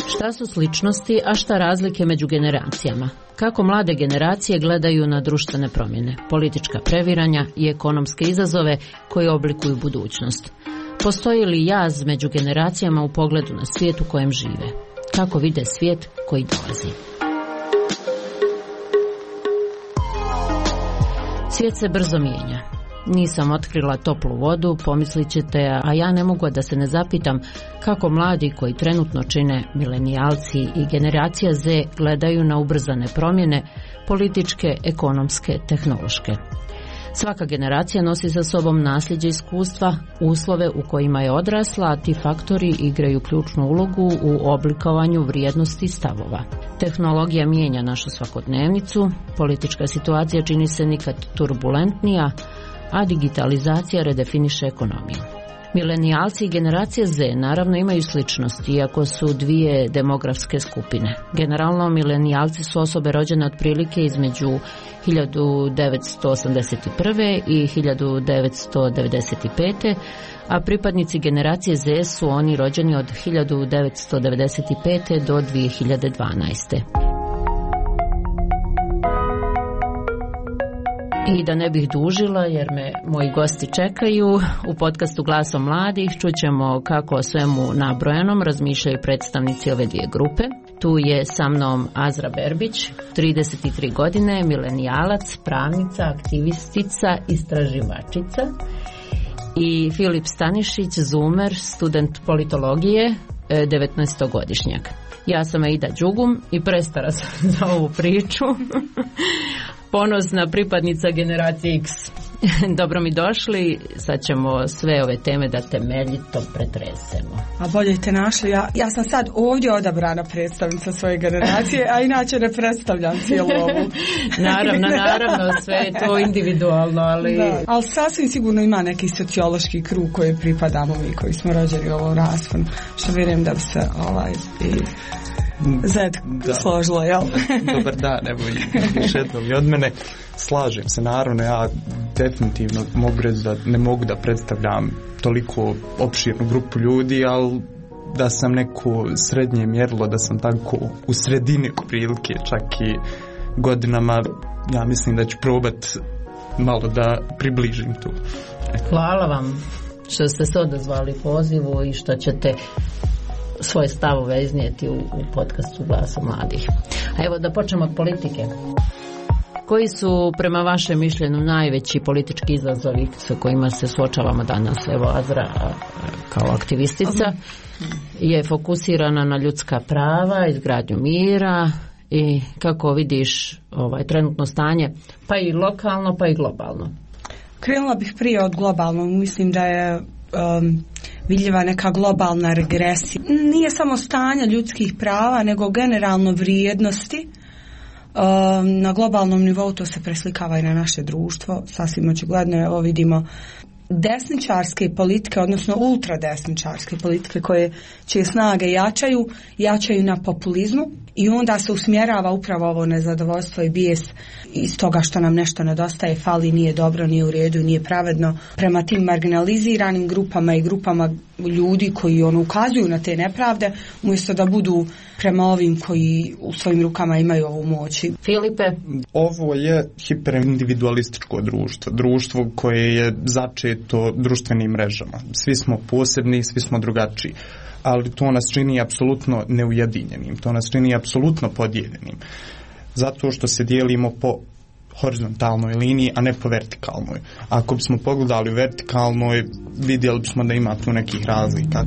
Šta su sličnosti, a šta razlike među generacijama? Kako mlade generacije gledaju na društvene promjene, politička previranja i ekonomske izazove koji oblikuju budućnost? Postoji li jaz među generacijama u pogledu na svijet u kojem žive? Kako vide svijet koji dolazi? Svijet se brzo mijenja. Nisam otkrila toplu vodu, pomislit ćete, a ja ne mogu da se ne zapitam kako mladi koji trenutno čine milenijalci i generacija Z gledaju na ubrzane promjene, političke, ekonomske, tehnološke. Svaka generacija nosi sa sobom nasljeđe iskustva, uslove u kojima je odrasla, a ti faktori igraju ključnu ulogu u oblikovanju vrijednosti i stavova. Tehnologija mijenja našu svakodnevnicu, politička situacija čini se nikad turbulentnija, a digitalizacija redefiniše ekonomiju. Milenijalci i generacija Z naravno imaju sličnosti, iako su dvije demografske skupine. Generalno, milenijalci su osobe rođene otprilike između 1981. i 1995. a pripadnici generacije Z su oni rođeni od 1995. do 2012. I da ne bih dužila, jer me moji gosti čekaju, u podcastu Glasom mladih čućemo kako o svemu nabrojanom razmišljaju predstavnici ove dvije grupe. Tu je sa mnom Azra Berbić, 33 godine, milenijalac, pravnica, aktivistica, istraživačica, i Filip Stanišić, zoomer, student politologije, 19-godišnjak. Ja sam Aida Đugum i prestara sam za ovu priču. Ponosna pripadnica generacije X. Dobro mi došli, sad ćemo sve ove teme da temeljito pretresemo. A bolje te našli, ja sam sad ovdje odabrana predstavnica svoje generacije, a inače ne predstavljam cijelu ovu. Naravno, sve je to individualno, ali... Da, ali sasvim sigurno ima neki sociološki krug koji pripadamo mi, koji smo rođeni u ovom rasponu, što vjerujem da bi se Zed složilo, jel? Dobar dan, evo još jednom i od mene. Slažem se, naravno, ja definitivno mogu reći da ne mogu da predstavljam toliko opširnu grupu ljudi, ali da sam neko srednje mjerilo, da sam tako u sredini prilike, čak i godinama, ja mislim da ću probat malo da približim tu. Hvala vam što ste se odazvali pozivu i što ćete svoje stavove iznijeti u podcastu Glasa mladih. A evo da počnemo od politike. Koji su prema vašem mišljenju najveći politički izazovi sa kojima se suočavamo danas? Evo, Azra kao aktivistica je fokusirana na ljudska prava, izgradnju mira, i kako vidiš trenutno stanje, pa i lokalno, pa i globalno? Krenula bih prije od globalnog. Mislim da je vidljiva neka globalna regresija. Nije samo stanje ljudskih prava, nego generalno vrijednosti. Na globalnom nivou to se preslikava i na naše društvo. Sasvim očigledno, evo vidimo desničarske politike, odnosno ultradesničarske politike koje čije snage jačaju na populizmu, i onda se usmjerava upravo ovo nezadovoljstvo i bijes iz toga što nam nešto nedostaje, fali, nije dobro, nije u redu, nije pravedno prema tim marginaliziranim grupama i grupama ljudi koji ukazuju na te nepravde, umjesto da budu prema ovim koji u svojim rukama imaju ovu moć. Filipe? Ovo je hiperindividualističko društvo koje je začeto društvenim mrežama. Svi smo posebni, svi smo drugačiji, ali to nas čini apsolutno neujedinjenim, to nas čini apsolutno podijeljenim, zato što se dijelimo po horizontalnoj liniji, a ne po vertikalnoj. Ako bismo pogledali u vertikalnoj, vidjeli bismo da ima tu nekih razlika.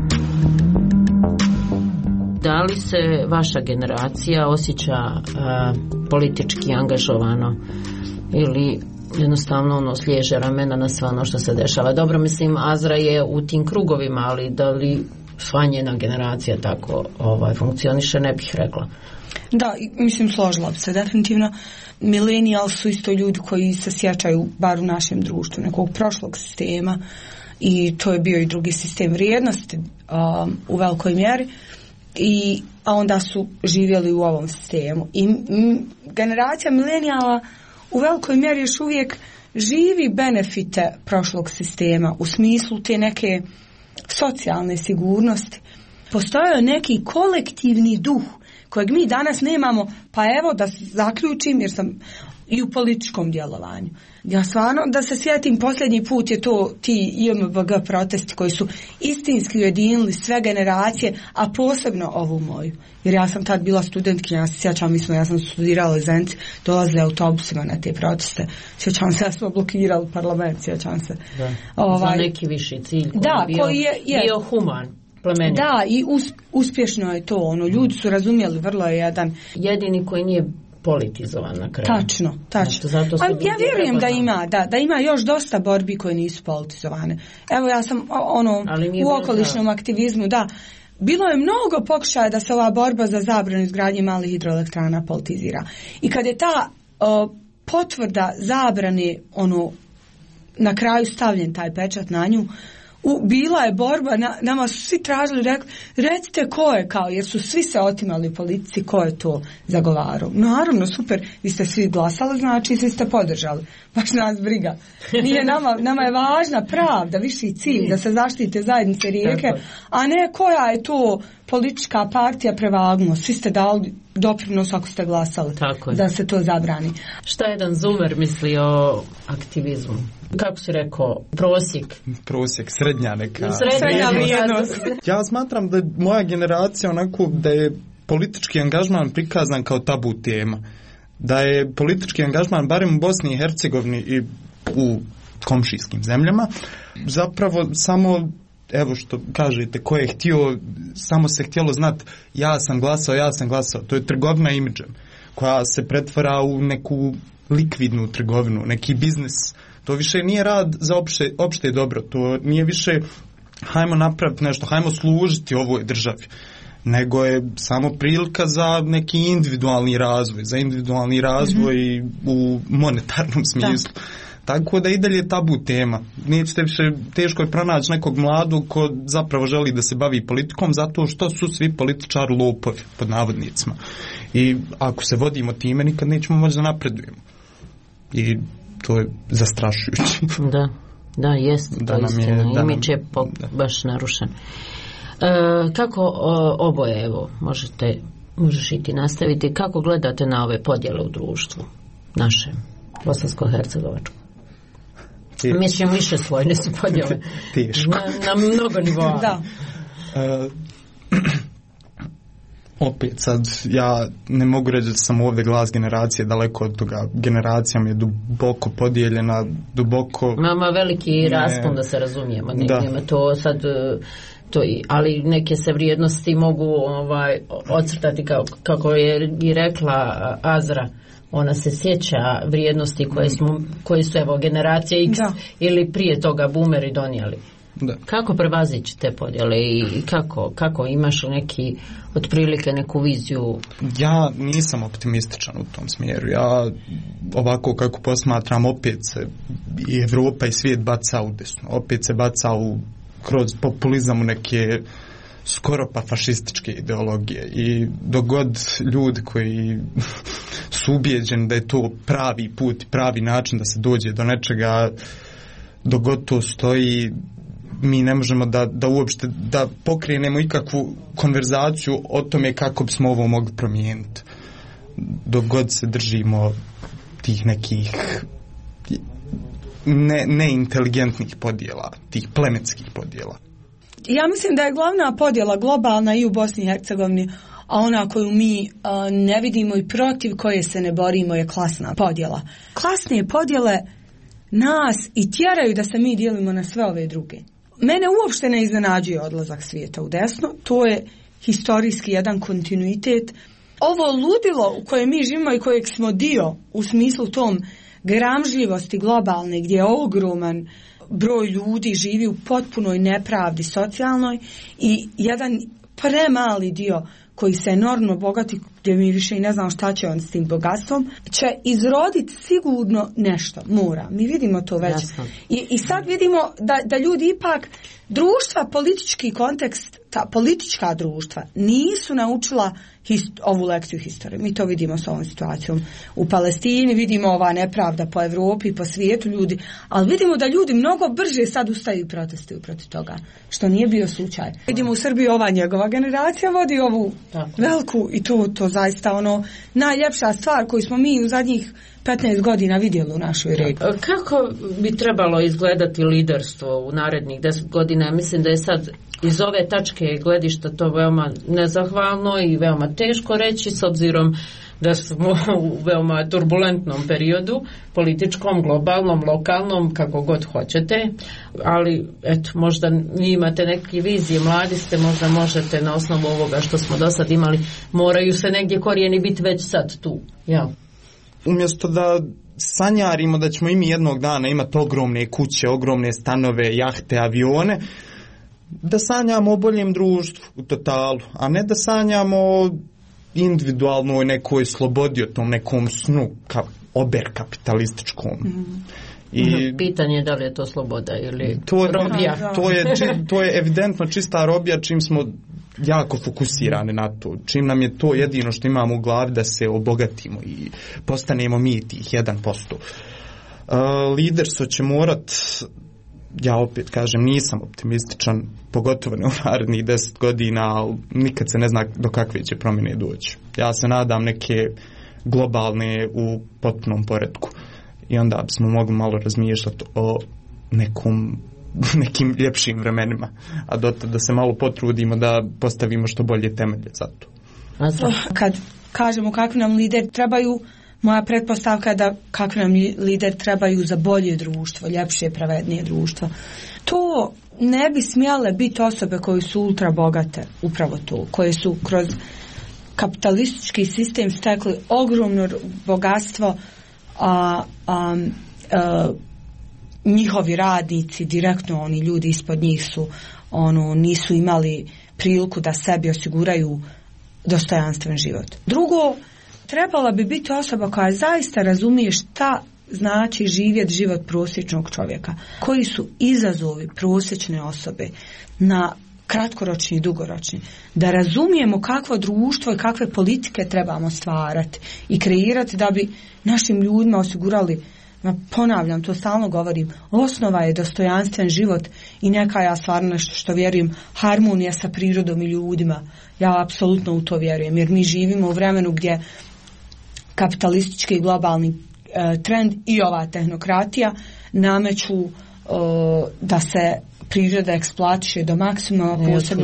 Da li se vaša generacija osjeća politički angažovano ili jednostavno sliježe ramena na sve ono što se dešava? Dobro, mislim, Azra je u tim krugovima, ali da li sva njena generacija tako funkcioniše, ne bih rekla. Da, mislim, složila bi se definitivno. Milenijal su isto ljudi koji se sjećaju, bar u našem društvu, nekog prošlog sistema, i to je bio i drugi sistem vrijednosti u velikoj mjeri, a onda su živjeli u ovom sistemu. I generacija milenijala u velikoj mjeri još uvijek živi benefite prošlog sistema u smislu te neke socijalne sigurnosti. postojao je neki kolektivni duh kojeg mi danas nemamo, pa evo da zaključim jer sam i u političkom djelovanju. Ja stvarno da se sjetim, posljednji put je to ti IMBG protesti koji su istinski ujedinili sve generacije, a posebno ovu moju. Jer ja sam tad bila studentkinja, ja se sjećam, ja sam studirala u Zenici, dolazila autobusima na te proteste. Sjećam se, ja smo blokirali parlament, sjećam se. Za neki viši cilj koji je bio human. Plemenit. Da, i uspješno je to. Ljudi su razumjeli, vrlo je jedan... Jedini koji nije politizovan na kraju. Tačno. Ja vjerujem da ima još dosta borbi koje nisu politizovane. Evo ja sam u okolišnom aktivizmu, bilo je mnogo pokušaja da se ova borba za zabranu izgradnje malih hidroelektrana politizira. I kad je ta potvrda zabrane na kraju stavljen taj pečat na nju, bila je borba, nama su svi tražili, recite ko je, jer su svi se otimali u politici, ko je to zagovarao. Naravno, super, vi ste svi glasali, znači svi ste podržali. Baš nas briga. Nije nama je važna pravda, viši cilj, da se zaštite zajednice rijeke, a ne koja je to politička partija prevagnuo. Svi ste dali doprinos ako ste glasali da se to zabrani. Šta jedan Zumer misli o aktivizmu? Kako si rekao, prosjek, srednja neka. Srednja vrijednost. Ja smatram da moja generacija da je politički angažman prikazan kao tabu tema. Da je politički angažman, barem u Bosni i Hercegovini i u komšijskim zemljama, zapravo samo, evo što kažete, ko je htio, samo se htjelo znati ja sam glasao. To je trgovina imidžem koja se pretvara u neku likvidnu trgovinu, neki biznis. To više nije rad za opšte dobro, to nije više hajmo napraviti nešto, hajmo služiti ovoj državi, nego je samo prilika za neki individualni razvoj u monetarnom smislu. Tako da i dalje tabu tema. Nećete više, teško je pronaći nekog mladog ko zapravo želi da se bavi politikom, zato što su svi političari lopovi, pod navodnicima. I ako se vodimo time, nikad nećemo moći da napredujemo. I to je zastrašujuće. Da, jest. Imidž je baš narušen. Kako oboje, evo, možeš i ti nastaviti, kako gledate na ove podjele u društvu našem, bosansko-hercegovačkom? Mislim, više svojne su podjele. Teško. Na mnogo nivoa. Da. Opet sad, ja ne mogu reći da sam ovdje glas generacije, daleko od toga. Generacija mi je duboko podijeljena, Mama veliki raspon, da se razumijemo. Nema to sad... ali neke se vrijednosti mogu ocrtati kako je i rekla Azra. Ona se sjeća vrijednosti koje su evo generacije X ili prije toga boomeri donijeli. Da. Kako prevazići te podjele i kako imaš neki otprilike neku viziju? Ja nisam optimističan u tom smjeru. Ja ovako kako posmatram, opet se i Evropa i svijet baca u desno. Opet se baca kroz populizam u neke skoro pa fašističke ideologije. I dok god ljudi koji su ubijeđeni da je to pravi put, pravi način da se dođe do nečega, dok god to stoji, mi ne možemo da uopšte da pokrenemo ikakvu konverzaciju o tome kako bismo ovo mogli promijeniti. Dok god se držimo tih nekih neinteligentnih podjela, tih plemenskih podjela. Ja mislim da je glavna podjela globalna i u Bosni i Hercegovini, a ona koju mi ne vidimo i protiv koje se ne borimo je klasna podjela. Klasne podjele nas i tjeraju da se mi dijelimo na sve ove druge. Mene uopšte ne iznenađuje odlazak svijeta u desno, to je historijski jedan kontinuitet. Ovo ludilo u kojem mi živimo i kojeg smo dio u smislu tom gramžljivosti globalne, gdje je ogroman broj ljudi živi u potpunoj nepravdi socijalnoj i jedan premali dio koji se enormno bogati, gdje mi više i ne znamo šta će on s tim bogatstvom, će izroditi sigurno nešto, mora. Mi vidimo to već. I sad vidimo da ljudi ipak, društva, politički kontekst, ta politička društva nisu naučila ovu lekciju historije. Mi to vidimo s ovom situacijom u Palestini, vidimo ova nepravda po Evropi, po svijetu ljudi, ali vidimo da ljudi mnogo brže sad ustaju i protestuju protiv toga, što nije bio slučaj. Vidimo u Srbiji ova njegova generacija vodi ovu veliku i to zaista ono najljepša stvar koju smo mi u zadnjih 15 godina vidjeli u našoj regiji. Kako bi trebalo izgledati liderstvo u narednih 10 godina? Mislim da je sad iz ove tačke gledišta to veoma nezahvalno i veoma teško reći s obzirom da smo u veoma turbulentnom periodu, političkom, globalnom, lokalnom, kako god hoćete, ali eto, možda vi imate neke vizije, mladi ste, možda možete na osnovu ovoga što smo do sad imali, moraju se negdje korijeni biti već sad tu. Ja. Umjesto da sanjarimo da ćemo i mi jednog dana imati ogromne kuće, ogromne stanove, jahte, avione, da sanjamo o boljem društvu u totalu, a ne da sanjamo individualnoj nekoj slobodi, o tom nekom snu oberkapitalističkom. I pitanje je da li je to sloboda ili robija. To je evidentno čista robija čim smo jako fokusirani na to. Čim nam je to jedino što imamo u glavi da se obogatimo i postanemo mi tih 1%. Liderstvo će morat, ja opet kažem, nisam optimističan, pogotovo ne u narednih 10 godina, ali nikad se ne zna do kakve će promjene doći. Ja se nadam neke globalne u potpunom poretku i onda bismo mogli malo razmišljati o nekim ljepšim vremenima, a da se malo potrudimo da postavimo što bolje temelje za to. Kad kažemo kakvi nam lideri trebaju, moja pretpostavka je da kakvi nam lideri trebaju za bolje društvo, ljepše, pravednije društvo. To ne bi smjele biti osobe koje su ultra bogate, upravo to, koje su kroz kapitalistički sistem stekli ogromno bogatstvo, njihovi radnici, direktno oni ljudi ispod njih su nisu imali priliku da sebi osiguraju dostojanstven život. Drugo, trebala bi biti osoba koja zaista razumije šta znači živjeti život prosječnog čovjeka. Koji su izazovi prosječne osobe na kratkoročni i dugoročni. Da razumijemo kakvo društvo i kakve politike trebamo stvarati i kreirati da bi našim ljudima osigurali, ponavljam, to stalno govorim, osnova je dostojanstven život i neka, ja stvarno nešto što vjerujem, harmonija sa prirodom i ljudima. Ja apsolutno u to vjerujem, jer mi živimo u vremenu gdje kapitalistički i globalni trend i ova tehnokratija nameću da se priroda eksploatiše do maksimuma,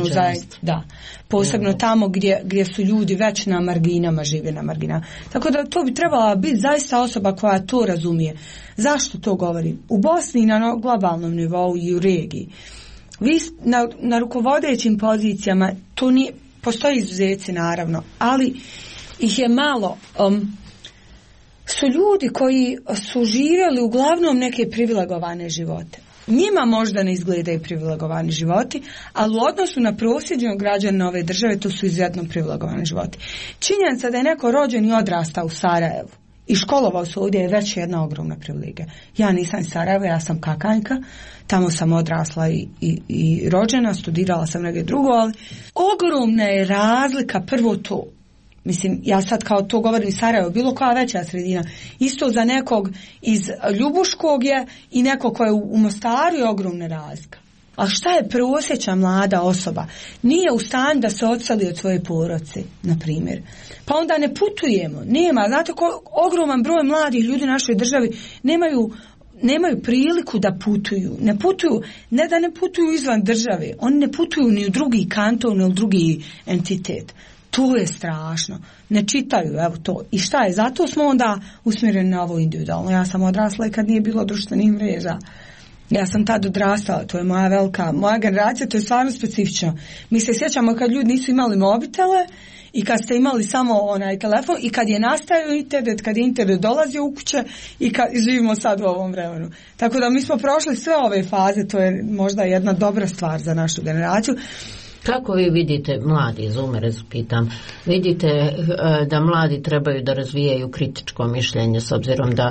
posebno tamo gdje su ljudi već na marginama, žive na marginama. Tako da to bi trebala biti zaista osoba koja to razumije. Zašto to govorim? U Bosni na globalnom nivou i u regiji. Vi na rukovodećim pozicijama, to nije, postoji izuzeci naravno, ali ih je malo. Su ljudi koji su živjeli uglavnom neke privilegovane živote. Njima možda ne izgledaju privilegovani životi, ali u odnosu na prosječnog građana ove države to su izuzetno privilegovani životi. Činjenica da je neko rođen i odrastao u Sarajevu i školovao se ovdje je već jedna ogromna privilegija. Ja nisam iz Sarajeva, ja sam Kakanjka, tamo sam odrasla i rođena, studirala sam negdje drugo, ali ogromna je razlika, prvo to. Mislim, ja sad kao to govorim iz Sarajeva, bilo koja veća sredina. Isto za nekog iz Ljubuškog je i neko ko je u Mostaru je ogromna razlika. A šta je prosječna mlada osoba? Nije u stanju da se odseli od svoje porodice, na primjer. Pa onda ne putujemo. Nema. Znate, ogroman broj mladih ljudi u našoj državi nemaju priliku da putuju. Ne da ne putuju izvan države. Oni ne putuju ni u drugi kanton, ni u drugi entitet. To je strašno. Ne čitaju, evo to. I šta je? Zato smo onda usmjereni na ovo individualno. Ja sam odrasla i kad nije bilo društvenih mreža. Ja sam tad odrastala, to je moja generacija, to je stvarno specifično. Mi se sjećamo kad ljudi nisu imali mobitele i kad ste imali samo telefon i kad je nastajao internet, kad je internet dolazio u kuće i kad živimo sad u ovom vremenu. Tako da mi smo prošli sve ove faze, to je možda jedna dobra stvar za našu generaciju. Kako vi vidite, mladi zoomere, pitam, vidite da mladi trebaju da razvijaju kritičko mišljenje s obzirom da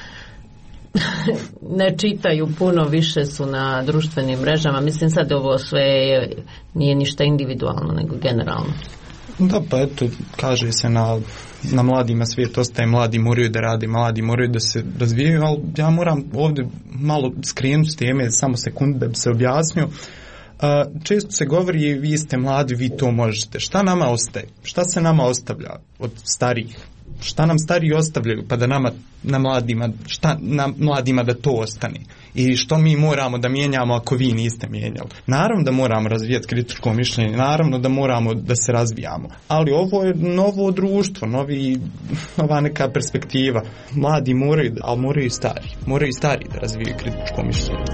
ne čitaju puno, više su na društvenim mrežama. Mislim sad ovo sve nije ništa individualno nego generalno. Da, pa eto, kaže se na mladima svijet ostaje, mladi moraju da rade, mladi moraju da se razvijaju, ali ja moram ovdje malo skrenuti s teme, samo sekundu da bi se objasnio. Često se govori vi ste mladi, vi to možete. Šta nama ostaje? Šta se nama ostavlja od starijih? Šta nam stariji ostavljaju pa da šta nam mladima da to ostane? I što mi moramo da mijenjamo ako vi niste mijenjali? Naravno da moramo razvijati kritičko mišljenje, naravno da moramo da se razvijamo, ali ovo je novo društvo, nova neka perspektiva. Mladi moraju, ali moraju i stari da razvijaju kritičko mišljenje.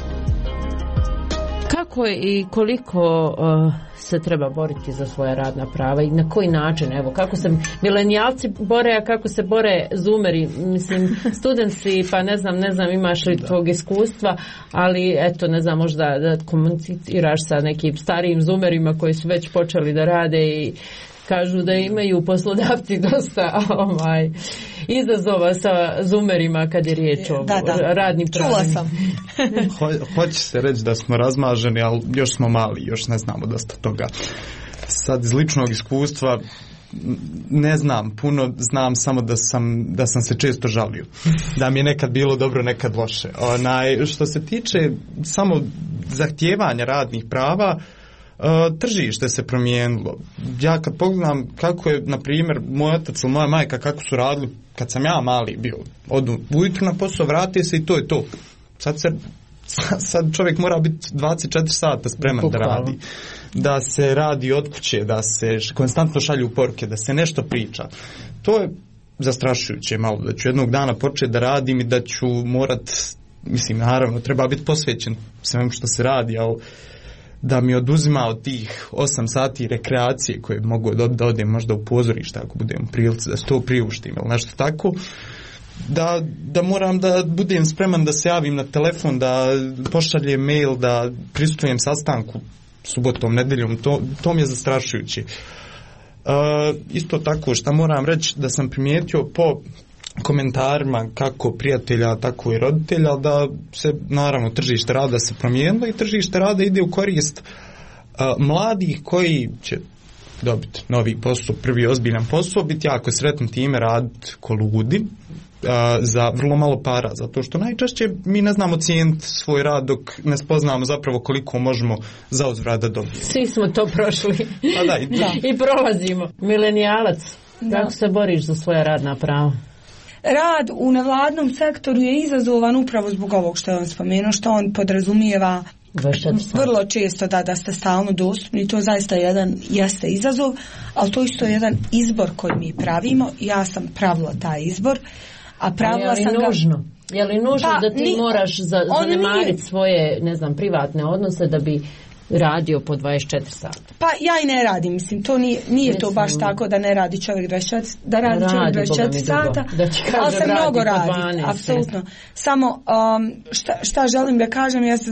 Kako i koliko se treba boriti za svoja radna prava i na koji način? Evo, kako se milenijalci bore, a kako se bore zoomeri? Mislim, studenti, pa ne znam imaš li tog iskustva, ali eto, ne znam, možda da komuniciraš sa nekim starijim zoomerima koji su već počeli da rade i kažu da imaju poslodavci dosta izazova sa zoomerima kad je riječ o radnim pravima. Čula sam. Hoće se reći da smo razmaženi, ali još smo mali, još ne znamo dosta toga. Sad iz ličnog iskustva ne znam puno, znam samo da sam se često žalio. Da mi je nekad bilo dobro, nekad loše. Što se tiče samo zahtijevanja radnih prava, tržište se promijenilo. Ja kad pogledam kako je, na primjer, moj otac ili moja majka kako su radili kad sam ja mali bio, odu ujutro na posao, vrati se i to je to. Sad čovjek mora biti 24 sata spreman da radi. Da se radi od kuće, da se konstantno šalju poruke, da se nešto priča. To je zastrašujuće malo, da ću jednog dana početi da radim i da ću morat, mislim, naravno, treba biti posvećen svemu što se radi, ali da mi oduzima od tih 8 sati rekreacije koje mogu da odem možda u pozorište ako budem u prilici da se to priuštim ili nešto tako, da moram da budem spreman da se javim na telefon, da pošaljem mail, da prisustujem sastanku subotom, nedeljom, to mi je zastrašujuće. Isto tako što moram reći da sam primijetio po komentarima kako prijatelja, tako i roditelja, da se naravno tržište rada se promijenilo i tržište rada ide u korist mladih koji će dobiti novi posao, prvi ozbiljan posao, biti jako sretni time, raditi ko ludi za vrlo malo para, zato što najčešće mi ne znamo cijeniti svoj rad dok ne spoznamo zapravo koliko možemo za uzvrat da dobijemo. Svi smo to prošli. I prolazimo. Milenijalac, kako se boriš za svoja radna prava? Rad u nevladnom sektoru je izazovan upravo zbog ovog što je on spomenuo, što on podrazumijeva vrlo često da ste stalno dostupni. To zaista jeste izazov, ali to isto je jedan izbor koji mi pravimo. Ja sam pravila taj izbor, a pravila sam ga... Je li nužno da ti moraš zanemariti svoje, ne znam, privatne odnose da bi radio po 24 sata? Pa ja i ne radim, mislim, to nije to baš tako da ne radi čovjek 24 sata, ali se mnogo radi, apsolutno. Samo šta želim da kažem jeste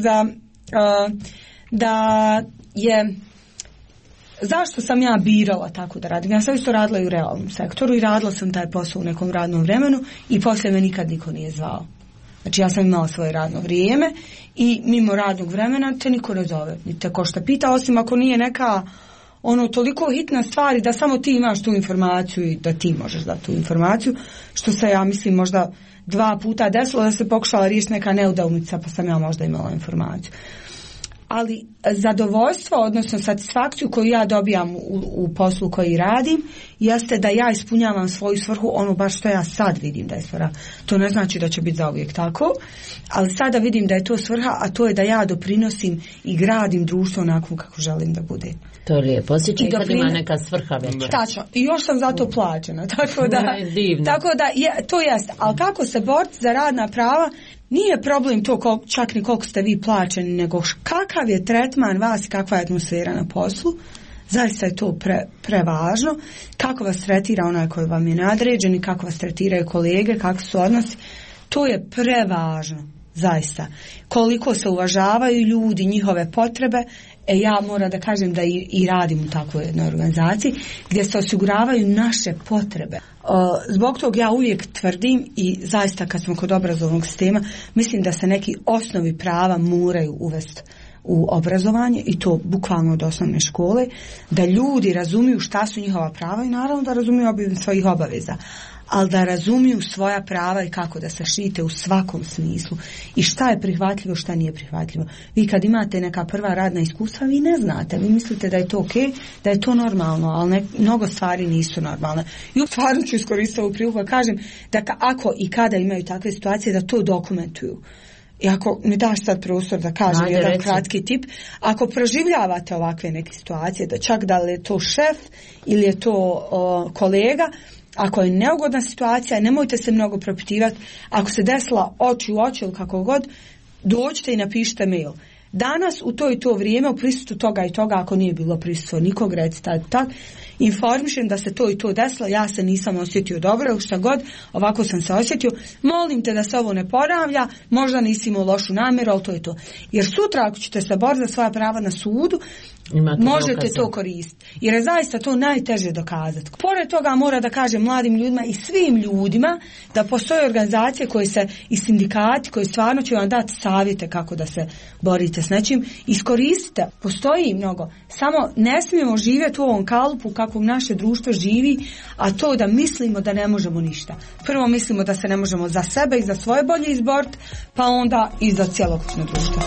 da je zašto sam ja birala tako da radim. Ja sam isto radila i u realnom sektoru i radila sam taj posao u nekom radnom vremenu i poslije me nikad niko nije zvao. Znači ja sam imala svoje radno vrijeme i mimo radnog vremena te niko ne zove, ni te ko šta pita, osim ako nije neka toliko hitna stvar da samo ti imaš tu informaciju i da ti možeš dati tu informaciju, što se ja mislim možda 2 puta desilo da se pokušala riješiti neka neudaumica pa sam ja možda imala informaciju. Ali zadovoljstvo, odnosno satisfakciju koju ja dobijam u poslu koji radim, jeste da ja ispunjavam svoju svrhu, baš što ja sad vidim da je svrha. To ne znači da će biti zauvijek tako, ali sada vidim da je to svrha, a to je da ja doprinosim i gradim društvo onako kako želim da bude. To je lijepo, osjećaj kad ima neka svrha veća. Tačno, i još sam za to plaćena, tako da to jeste. Ali kako se boriti za radna prava, nije problem to čak ni koliko ste vi plaćeni, nego kakav je tretman vas i kakva je atmosfera na poslu. Zaista je to prevažno. Kako vas tretira onaj koji vam je nadređen i kako vas tretiraju kolege, kakvi su odnosi. To je prevažno, zaista. Koliko se uvažavaju ljudi, njihove potrebe. Ja moram da kažem da i radim u takvoj jednoj organizaciji gdje se osiguravaju naše potrebe. Zbog toga ja uvijek tvrdim i zaista kad smo kod obrazovnog sistema, mislim da se neki osnovi prava moraju uvesti u obrazovanje i to bukvalno od osnovne škole, da ljudi razumiju šta su njihova prava i naravno da razumiju svojih obaveza. ali da razumiju svoja prava i kako da se štite u svakom smislu i šta je prihvatljivo, šta nije prihvatljivo. Vi kad imate neka prva radna iskustva, vi ne znate, vi mislite da je to okej, da je to normalno, ali mnogo stvari nisu normalne. I stvarno ću iskoristiti ovu priliku da kažem da ako i kada imaju takve situacije, da to dokumentuju. I ako mi daš sad prostor da kažem jedan kratki tip, ako proživljavate ovakve neke situacije, da čak da li je to šef ili je to kolega, ako je neugodna situacija, nemojte se mnogo propitivati. Ako se desila oči u oči ili kako god, dođite i napišite mail. Danas u to i to vrijeme u prisustvu toga i toga, ako nije bilo prisustvo nikog, recite tak, informišem da se to i to desilo, ja se nisam osjetio dobro, šta god, ovako sam se osjetio, molim te da se ovo ne ponavlja, možda nisi imao lošu namjeru, ali to je to. Jer sutra ako ćete se boriti za svoja prava na sudu, možete to koristiti. Jer je zaista to najteže dokazati. Pored toga mora da kažem mladim ljudima i svim ljudima da postoje organizacije koje se i sindikati koji stvarno će vam dati savjete kako da se borite s nečim. Iskoristite, postoji mnogo. Samo ne smijemo živjeti u ovom kalupu kako naše društvo živi, a to da mislimo da ne možemo ništa. Prvo mislimo da se ne možemo za sebe i za svoje bolje izboriti, pa onda i za cjelokupno društvo.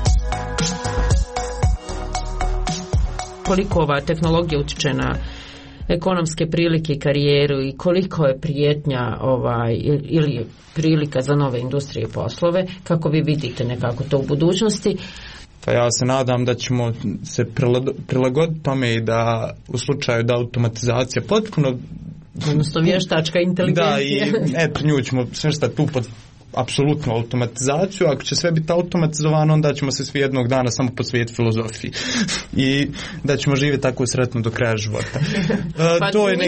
Koliko ova tehnologija utječe na ekonomske prilike i karijeru i koliko je prijetnja ili prilika za nove industrije i poslove, kako vi vidite nekako to u budućnosti? Pa ja se nadam da ćemo se prilagoditi tome i da u slučaju da automatizacija potpuno, odnosno vještačka inteligencija. Da, i nju ćemo smještati tu pod apsolutnu automatizaciju. Ako će sve biti automatizovano, onda ćemo se svi jednog dana samo posvetiti filozofiji i da ćemo živjeti tako sretno do kraja života. To je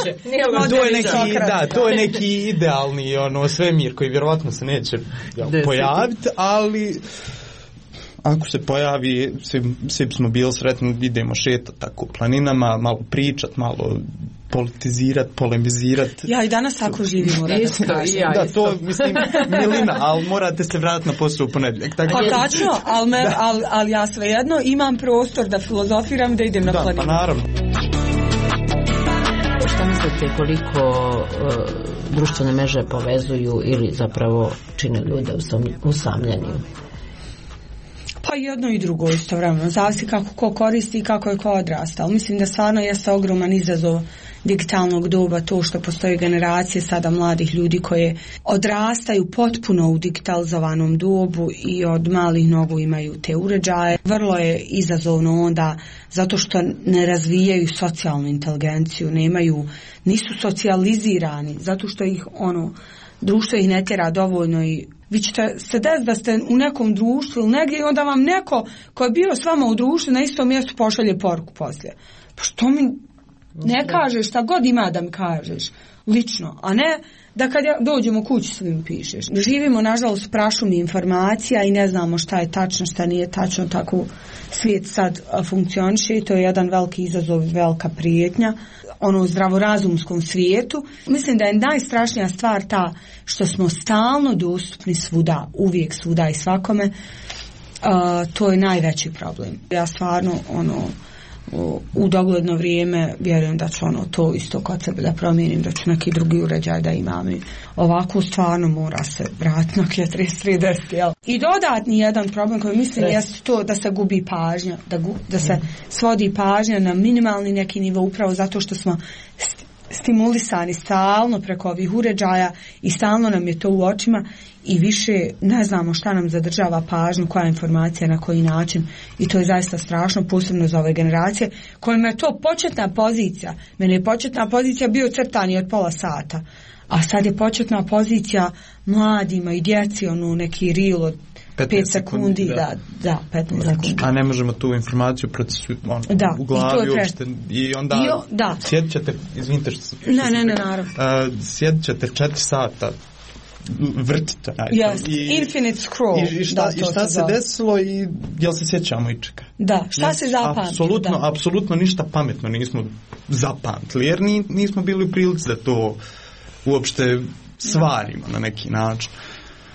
neki idealni svemir koji vjerojatno se neće pojaviti, ali ako se pojavi, svi smo bili sretni, idemo šetati tako planinama, malo pričat, malo politizirati, polemizirati. Ja i danas tako živim u Da, to mislim milina, ali morate se vratiti na posao u ponedjeljak. Pa tačno, ali ja svejedno imam prostor da filozofiram, da idem na planinu. Da, pa naravno. Šta mislite koliko društvene mreže povezuju ili zapravo čine ljude usamljenim? Pa jedno i drugo istovremeno, zavisi kako ko koristi i kako je ko odrastao. Mislim da stvarno jeste ogroman izazov digitalnog doba to što postoje generacije sada mladih ljudi koje odrastaju potpuno u digitalizovanom dobu i od malih nogu imaju te uređaje. Vrlo je izazovno onda zato što ne razvijaju socijalnu inteligenciju, nisu socijalizirani, zato što ih društvo ih ne tjera dovoljno i vi ćete se desiti da ste u nekom društvu ili negdje i onda vam neko ko je bio s vama u društvu na istom mjestu pošalje poruku poslije. Pa što mi ne kažeš, šta god ima da mi kažeš lično, a ne da kad dođemo kući svim pišeš. Živimo nažalost prašumi informacija i ne znamo šta je tačno, šta nije tačno, tako svijet sad funkcioniše i to je jedan veliki izazov, velika prijetnja u zdravorazumskom svijetu. Mislim da je najstrašnija stvar ta što smo stalno dostupni svuda, uvijek svuda i svakome. To je najveći problem. Ja stvarno u dogledno vrijeme vjerujem da ću to isto kod sebe da promijenim, da ću neki drugi uređaj da imam i ovako stvarno mora se vratiti na 3310. I dodatni jedan problem koji mislim jest to da se gubi pažnja, da se svodi pažnja na minimalni neki nivo upravo zato što smo stimulisani stalno preko ovih uređaja i stalno nam je to u očima i više ne znamo šta nam zadržava pažnju, koja informacija, na koji način i to je zaista strašno, posebno za ove generacije kojima je to početna pozicija. Meni je početna pozicija bio crtani od pola sata, a sad je početna pozicija mladima i djeci neki reel od 5 sekundi, da 15 sekundi. A ne možemo tu informaciju u glavi uopšte i onda sjedit ćete, izvinite što ne, naravno. Sjedit ćete 4 sata vrtite. Infinite scroll. I šta se desilo i jel se sjećamo ičega? Da, šta se zapamtilo? Apsolutno ništa pametno nismo zapamtili, jer nismo bili u prilici da to uopšte svarimo na neki način.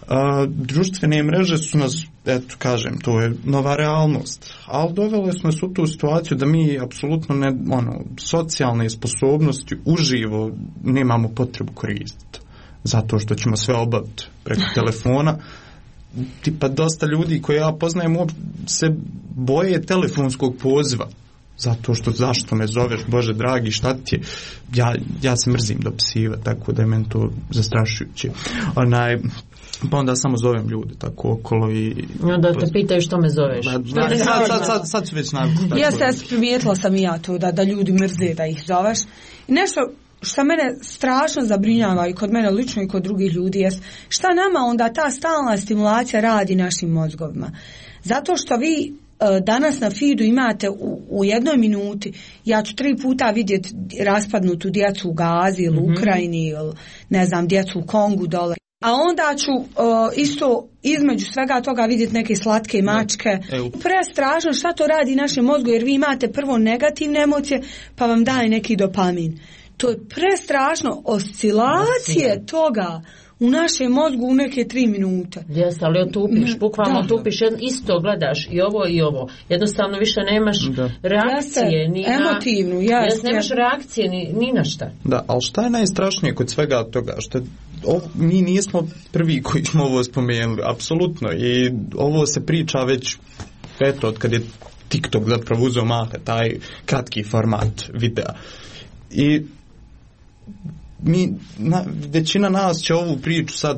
Društvene mreže su nas, eto kažem, to je nova realnost, ali dovele su nas u tu situaciju da mi apsolutno socijalne sposobnosti uživo nemamo potrebu koristiti, zato što ćemo sve obaviti preko telefona. Tipa dosta ljudi koje ja poznajem se boje telefonskog poziva, zato što zašto me zoveš, Bože dragi, šta ti je, ja se mrzim dopisiva, tako da je meni to zastrašujuće. Pa onda samo zovem ljude tako okolo i onda te pitaju što me zoveš. Sad su već navikli. Jeste, primijetila sam i ja to da ljudi mrze da ih zoveš. I nešto što mene strašno zabrinjava i kod mene lično i kod drugih ljudi jest šta nama onda ta stalna stimulacija radi našim mozgovima. Zato što vi danas na feedu imate u jednoj minuti, ja ću 3 puta vidjeti raspadnutu djecu u Gazi ili Ukrajini ili ne znam, djecu u Kongu dole. A onda ću isto između svega toga vidjeti neke slatke mačke. Prestrašno šta to radi našem mozgu, jer vi imate prvo negativne emocije pa vam daje neki dopamin. To je prestrašno, oscilacije toga u našem mozgu u neke 3 minute. Jes, ali otupiš, bukvalno otupiš, isto gledaš i ovo. Jednostavno više nemaš reakcije. Emotivnu, nemaš reakcije ni na šta. Da, ali šta je najstrašnije kod svega toga? Mi nismo prvi koji smo ovo spomenuli, apsolutno. I ovo se priča već, eto, od kad je TikTok zapravo uzeo maha, taj kratki format videa. I većina nas će ovu priču sad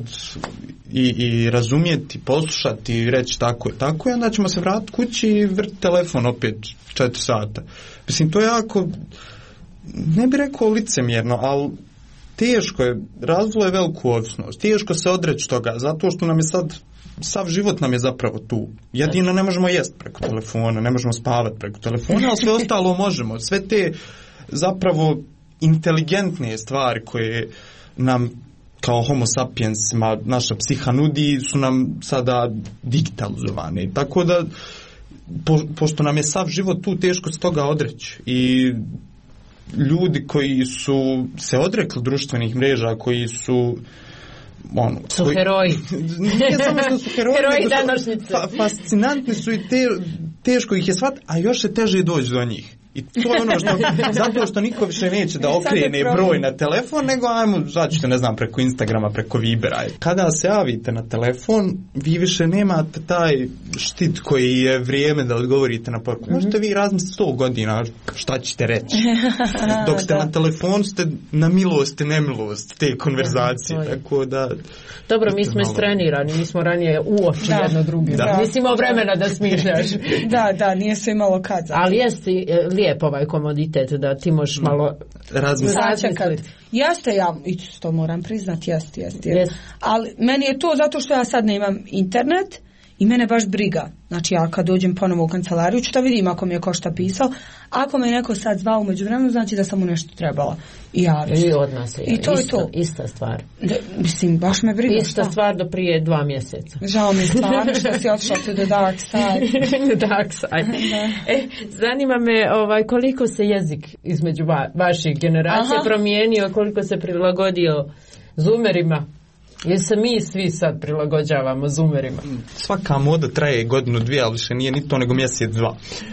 i razumjeti, poslušati i reći tako i onda ćemo se vratiti kući i vrti telefon opet 4 sata. Mislim, to je jako, ne bih rekao licemjerno, ali teško je, razvilo je veliku ovisnost, teško se odreći toga, zato što nam je sad, sav život nam je zapravo tu. Jedino ne možemo jesti preko telefona, ne možemo spavati preko telefona, ali sve ostalo možemo. Sve te zapravo inteligentne stvari koje nam kao homo sapiensima naša psiha nudi su nam sada digitalizovane. Tako da, pošto nam je sav život tu, teško se toga odreći. I ljudi koji su se odrekli društvenih mreža, koji su heroji. Nije samo što su heroji današnjice. Fascinantni su i teško ih je shvatiti, a još je teže doći do njih. I to je ono što, zato što niko više neće da okrene broj na telefon, nego ajmo, začete, ne znam, preko Instagrama, preko Vibera. Kada se javite na telefon, vi više nemate taj štit koji je vrijeme da odgovorite na poruku. Možete vi razmisliti 100 godina šta ćete reći. Dok ste na telefonu, ste na milost i nemilost te konverzacije. Tako da... Dobro, mi smo istrenirani, mi smo ranije u oči jedno drugim. Nisi imao vremena da smišljaš. Da, nije se imalo kad. Ali jesi lijep ovaj komoditet da ti možeš malo razmisliti. Jeste, ja to moram priznati, jeste. Ali meni je to zato što ja sad nemam internet i mene baš briga. Znači ja kad dođem ponovo u kancelariju ću da vidim ako mi je ko šta pisao. Ako me neko sad zvao umeđu vremenu, znači da sam mu nešto trebala i javiti. I od nas je. I to je to. Ista stvar. Mislim, baš me briga. Ista stvar do prije 2 mjeseca. Žao mi stvarno što si otišla to the dark side. Dark side. Zanima me koliko se jezik između vaših generacija promijenio, koliko se prilagodio zoomerima. Jer se mi svi sad prilagođavamo zoomerima. Svaka moda traje 1-2, ali više nije ni to nego 1-2.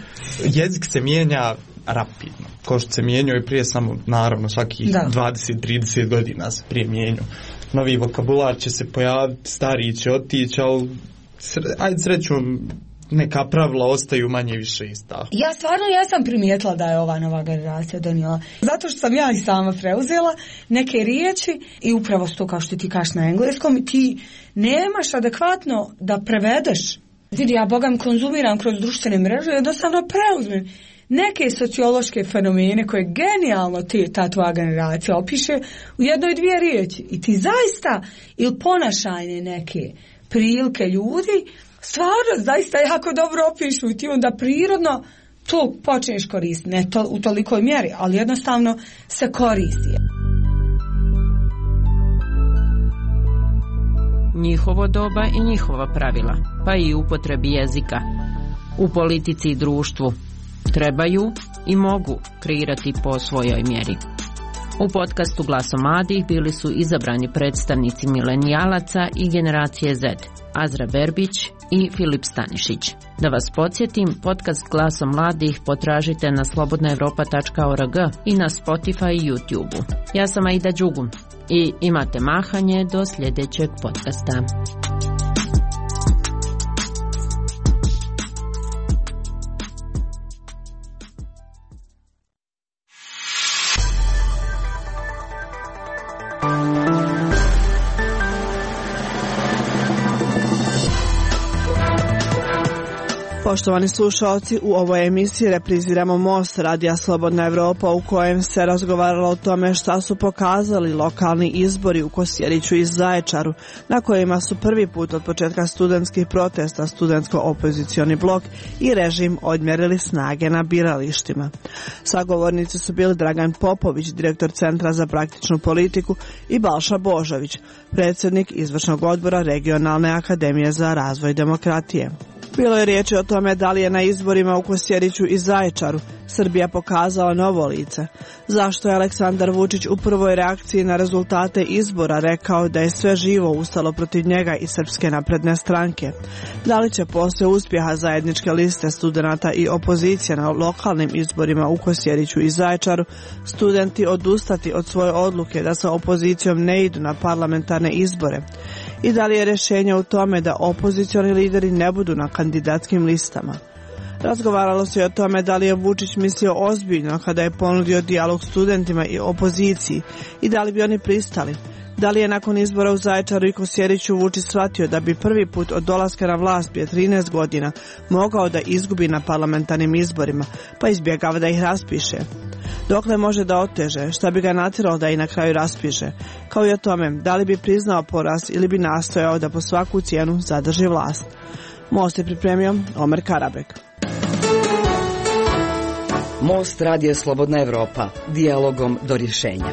Jezik se mijenja rapidno. Kao što se mijenjao i prije, samo naravno svakih 20-30 godina se prije mijenjao. Novi vokabular će se pojaviti, stariji će otići, ali ajde srećom neka pravila ostaju manje više ista. Ja stvarno jesam primijetila da je ova nova generacija donijela. Zato što sam ja i sama preuzela neke riječi i upravo to kao što ti kažeš na engleskom, ti nemaš adekvatno da prevedeš. Vidi, ja bogam konzumiram kroz društvene mreže i jednostavno preuzmem neke sociološke fenomene koje genijalno ta tvoja generacija opiše u 1-2 riječi. I ti zaista, ili ponašajne neke prilike ljudi, stvarno, zaista jako dobro opišu i ti onda prirodno to počneš koristiti. Ne u tolikoj mjeri, ali jednostavno se koristi. Njihovo doba i njihova pravila, pa i upotrebi jezika. U politici i društvu trebaju i mogu kreirati po svojoj mjeri. U podcastu Glasom mladih bili su izabrani predstavnici milenijalaca i generacije Z, Azra Verbić i Filip Stanišić. Da vas podsjetim, podcast Glasom mladih potražite na slobodnaevropa.org i na Spotify i YouTube. Ja sam Aida Đugum i imate mahanje do sljedećeg podcasta. Poštovani slušalci, u ovoj emisiji repriziramo Most Radija Slobodna Evropa, u kojem se razgovaralo o tome šta su pokazali lokalni izbori u Kosjeriću i Zaječaru, na kojima su prvi put od početka studentskih protesta studentsko-opozicioni blok i režim odmjerili snage na biralištima. Sagovornici su bili Dragan Popović, direktor Centra za praktičnu politiku, i Balša Božović, predsjednik izvršnog odbora Regionalne akademije za razvoj demokratije. Bilo je riječi o tome da li je na izborima u Kosjeriću i Zaječaru Srbija pokazala novo lice. Zašto je Aleksandar Vučić u prvoj reakciji na rezultate izbora rekao da je sve živo ustalo protiv njega i Srpske napredne stranke? Da li će posle uspjeha zajedničke liste studenata i opozicije na lokalnim izborima u Kosjeriću i Zaječaru studenti odustati od svoje odluke da sa opozicijom ne idu na parlamentarne izbore? I da li je rješenje u tome da opozicioni lideri ne budu na kandidatskim listama? Razgovaralo se i o tome da li je Vučić mislio ozbiljno kada je ponudio dijalog studentima i opoziciji i da li bi oni pristali. Da li je nakon izbora u Zaječaru i Kosjeriću Vučić shvatio da bi prvi put od dolaska na vlast prije 13 godina mogao da izgubi na parlamentarnim izborima, pa izbjegava da ih raspiše? Dokle može da oteže, šta bi ga natjeralo da i na kraju raspiše, kao i o tome da li bi priznao poraz ili bi nastojao da po svaku cijenu zadrži vlast. Most je pripremio Omer Karabek. Most Radija Slobodna Evropa, dijalogom do rješenja.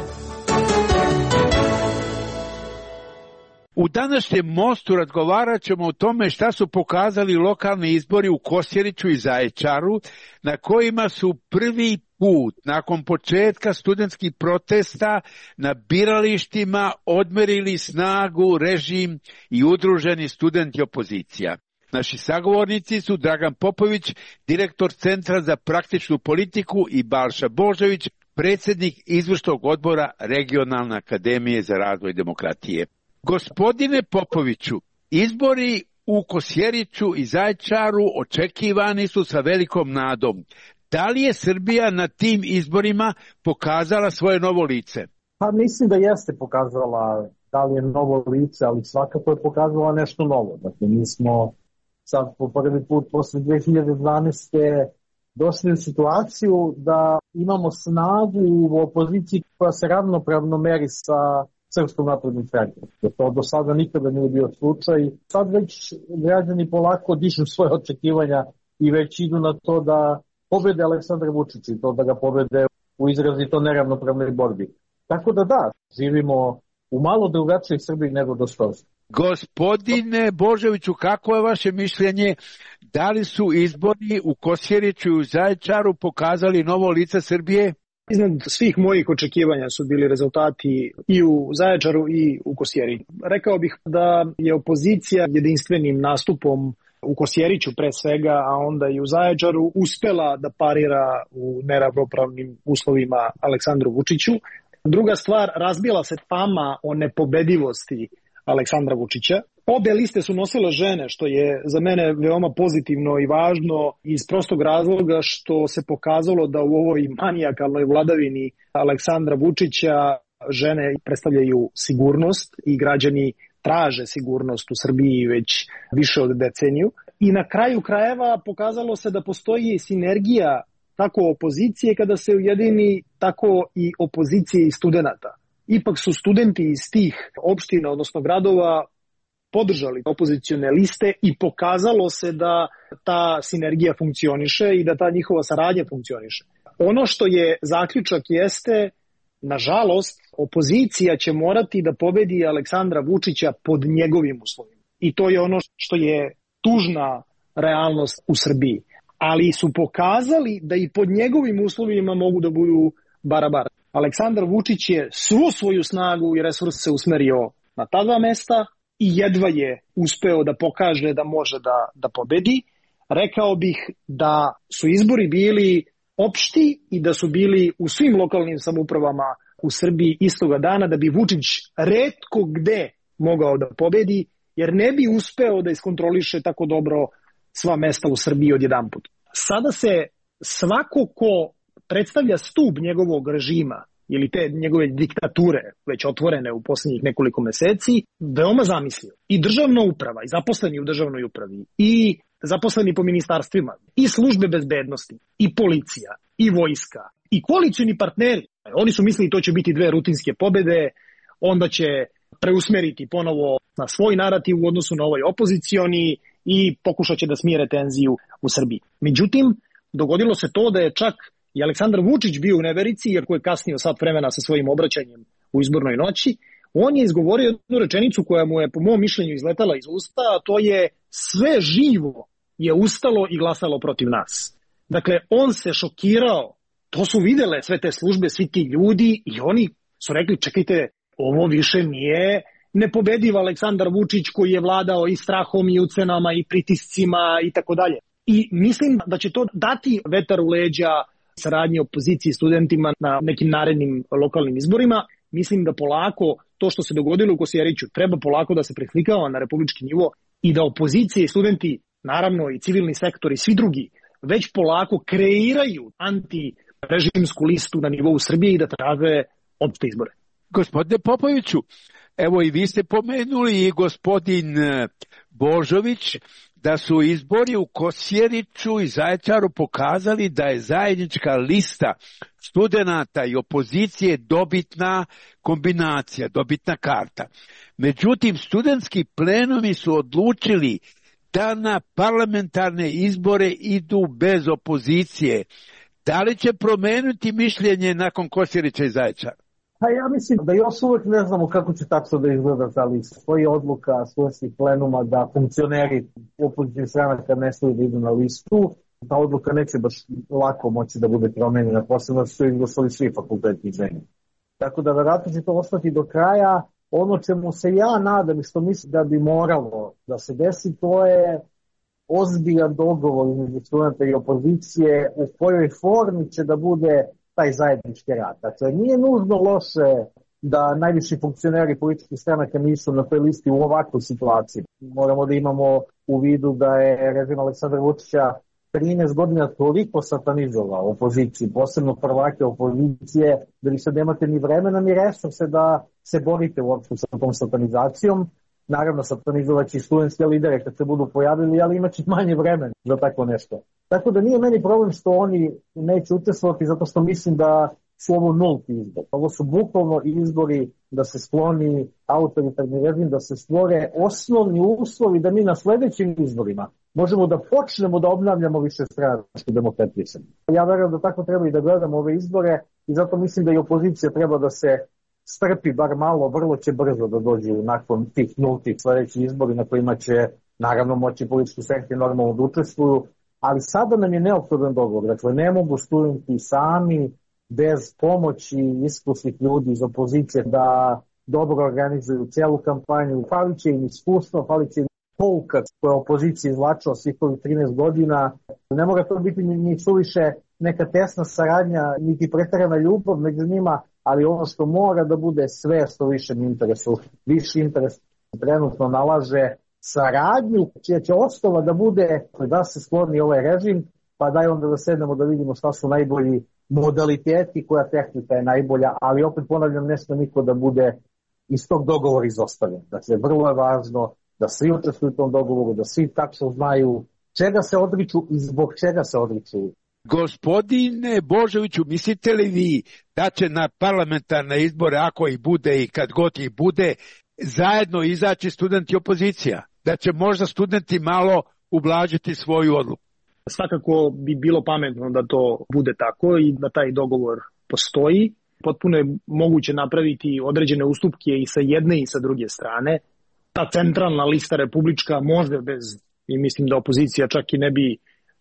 U današnjem Mostu razgovarat ćemo o tome šta su pokazali lokalni izbori u Kosjeriću i Zaječaru, na kojima su prvi put nakon početka studentskih protesta na biralištima odmerili snagu režim i udruženi studenti opozicija. Naši sagovornici su Dragan Popović, direktor Centra za praktičnu politiku, i Balša Božović, predsjednik izvršnog odbora Regionalne akademije za razvoj demokratije. Gospodine Popoviću, izbori u Kosjeriću i Zaječaru očekivani su sa velikom nadom. Da li je Srbija na tim izborima pokazala svoje novo lice? Pa mislim da jeste pokazala, da li je novo lice, ali svakako je pokazala nešto novo. Dakle, mi smo sad po prvi put posle 2012. došli u situaciju da imamo snagu u opoziciji koja se ravnopravno meri sa Srpskom naprednom strankom. To do sada nikada nije bio slučaj. Sad već građani polako dižu svoje očekivanja i već idu na to da pobede Aleksandra Vučića i to da ga pobede u izrazito neravnopravnoj borbi. Tako da, živimo u malo drugačijoj Srbiji nego do skoro. Gospodine Božoviću, kako je vaše mišljenje? Da li su izbori u Kosjeriću i u Zaječaru pokazali novo lice Srbije? Iznad svih mojih očekivanja su bili rezultati i u Zaječaru i u Kosjeriću. Rekao bih da je opozicija jedinstvenim nastupom u Kosjeriću pre svega, a onda i u Zaječaru, uspela da parira u neravnopravnim uslovima Aleksandru Vučiću. Druga stvar, razbila se fama o nepobedivosti Aleksandra Vučića. Obe liste su nosile žene, što je za mene veoma pozitivno i važno iz prostog razloga što se pokazalo da u ovoj manijakalnoj vladavini Aleksandra Vučića žene predstavljaju sigurnost i građani traže sigurnost u Srbiji već više od deceniju. I na kraju krajeva pokazalo se da postoji sinergija tako opozicije kada se ujedini, tako i opozicije i studenata. Ipak su studenti iz tih opština, odnosno gradova, podržali opozicione liste i pokazalo se da ta sinergija funkcioniše i da ta njihova saradnja funkcioniše. Ono što je zaključak jeste, nažalost, opozicija će morati da pobedi Aleksandra Vučića pod njegovim uslovima. I to je ono što je tužna realnost u Srbiji. Ali su pokazali da i pod njegovim uslovima mogu da budu barabar. Aleksandar Vučić je svu svoju snagu i resurse usmerio na ta dva mesta i jedva je uspeo da pokaže da može da pobedi. Rekao bih da su izbori bili opšti i da su bili u svim lokalnim samoupravama u Srbiji istoga dana, da bi Vučić retko gde mogao da pobedi, jer ne bi uspeo da iskontroliše tako dobro sva mesta u Srbiji odjedanput. Sada se svako ko predstavlja stub njegovog režima ili te njegove diktature, već otvorene u posljednjih nekoliko meseci, veoma zamislio. I državna uprava, i zaposleni u državnoj upravi, i zaposleni po ministarstvima, i službe bezbednosti, i policija, i vojska, i koalicioni partneri. Oni su mislili to će biti 2 rutinske pobede, onda će preusmeriti ponovo na svoj narativ u odnosu na ovaj opozicioni i pokušat će da smire tenziju u Srbiji. Međutim, dogodilo se to da je čak i Aleksandar Vučić bio u neverici, iako je kasnio sat vremena sa svojim obraćanjem u izbornoj noći. On je izgovorio jednu rečenicu koja mu je po mom mišljenju izletala iz usta, a to je: sve živo je ustalo i glasalo protiv nas. Dakle, on se šokirao. To su videle sve te službe, svi ti ljudi i oni su rekli: čekajte, ovo više nije nepobediv Aleksandar Vučić koji je vladao i strahom i ucenama i pritiscima i tako dalje. I mislim da će to dati vetar u leđa saradnje opozicije i studentima na nekim narednim lokalnim izborima. Mislim da polako to što se dogodilo u Kosjeriću treba polako da se preslikava na republički nivo i da opozicije i studenti, naravno i civilni sektor i svi drugi, već polako kreiraju antirežimsku listu na nivou Srbije i da traže opšte izbore. Gospodine Popoviću, evo i vi ste pomenuli i gospodin Božović da su izbori u Kosjeriću i Zaječaru pokazali da je zajednička lista studenata i opozicije dobitna kombinacija, dobitna karta. Međutim, studentski plenumi su odlučili da na parlamentarne izbore idu bez opozicije. Da li će promeniti mišljenje nakon Kosjerića i Zaječara? Pa ja mislim da još uvek ne znamo kako će tačno da izgleda ta lista. Stoji odluka studentskih plenuma da funkcioneri opozicijnih stranaka ne smiju da idu na listu. Ta odluka neće baš lako moći da bude promenjena, posebno su izglasali svi fakulteti inženjeri. Tako da verovatno će to ostati do kraja. Ono čemu se ja nadam i što mislim da bi moralo da se desi, to je ozbiljan dogovor između studenta i opozicije u kojoj formi će da bude taj zajednički rad. Dakle, nije nužno loše da najviši funkcioneri političkih stranaka nisu na toj listi u ovakvoj situaciji. Moramo da imamo u vidu da je režim Aleksandra Vučića 13 godina toliko satanizovao opoziciju, posebno prvake opozicije, da vi sad nemate ni vremena ni resurse da se borite uopšte sa tom satanizacijom. Naravno, satanizovaći studentske lidere kad se budu pojavili, ali imaće manje vremena za tako nešto. Tako da nije meni problem što oni neće učestvovati, zato što mislim da su ovo nulti izbor. Ovo su bukvalno izbori da se skloni autoritarni režim, da se stvore osnovni uslovi da mi na sledećim izborima možemo da počnemo da obnavljamo višestranačku demokratiju. Ja verujem da tako treba i da gledamo ove izbore i zato mislim da i opozicija treba da se strpi bar malo, vrlo će brzo da dođu nakon tih nultih sledećih izbori na kojima će naravno moći politički stranke normalno da učestvuju, ali sada nam je neophodan dogovor. Dakle, ne mogu studenti sami bez pomoći iskusnih ljudi iz opozicije da dobro organizuju celu kampanju. Falit će im iskustvo, falit će im pouka koja opozicija izvlačila svih ovih 13 godina. Ne mora to biti ni suviše neka tesna saradnja, niti preterana ljubav među njima, ali ono što mora da bude sve što višem interesu. Viši interes trenutno nalaže saradnju, čija će osnova da bude da se skloni ovaj režim, pa daj onda da sednemo da vidimo šta su najbolji modaliteti, koja tehnika je najbolja, ali opet ponavljam, ne sme niko da bude iz tog dogovora izostavljen. Dakle, vrlo je važno da svi učestvuju u tom dogovoru, da svi tačno znaju čega se odriču i zbog čega se odriču. Gospodine Božoviću, mislite li vi da će na parlamentarne izbore, ako ih bude i kad god ih bude, zajedno izaći studenti opozicija? Da će možda studenti malo ublažiti svoju odluku? Svakako bi bilo pametno da to bude tako i da taj dogovor postoji. Potpuno je moguće napraviti određene ustupke i sa jedne i sa druge strane. Ta centralna lista republička možda bez, i mislim da opozicija čak i ne bi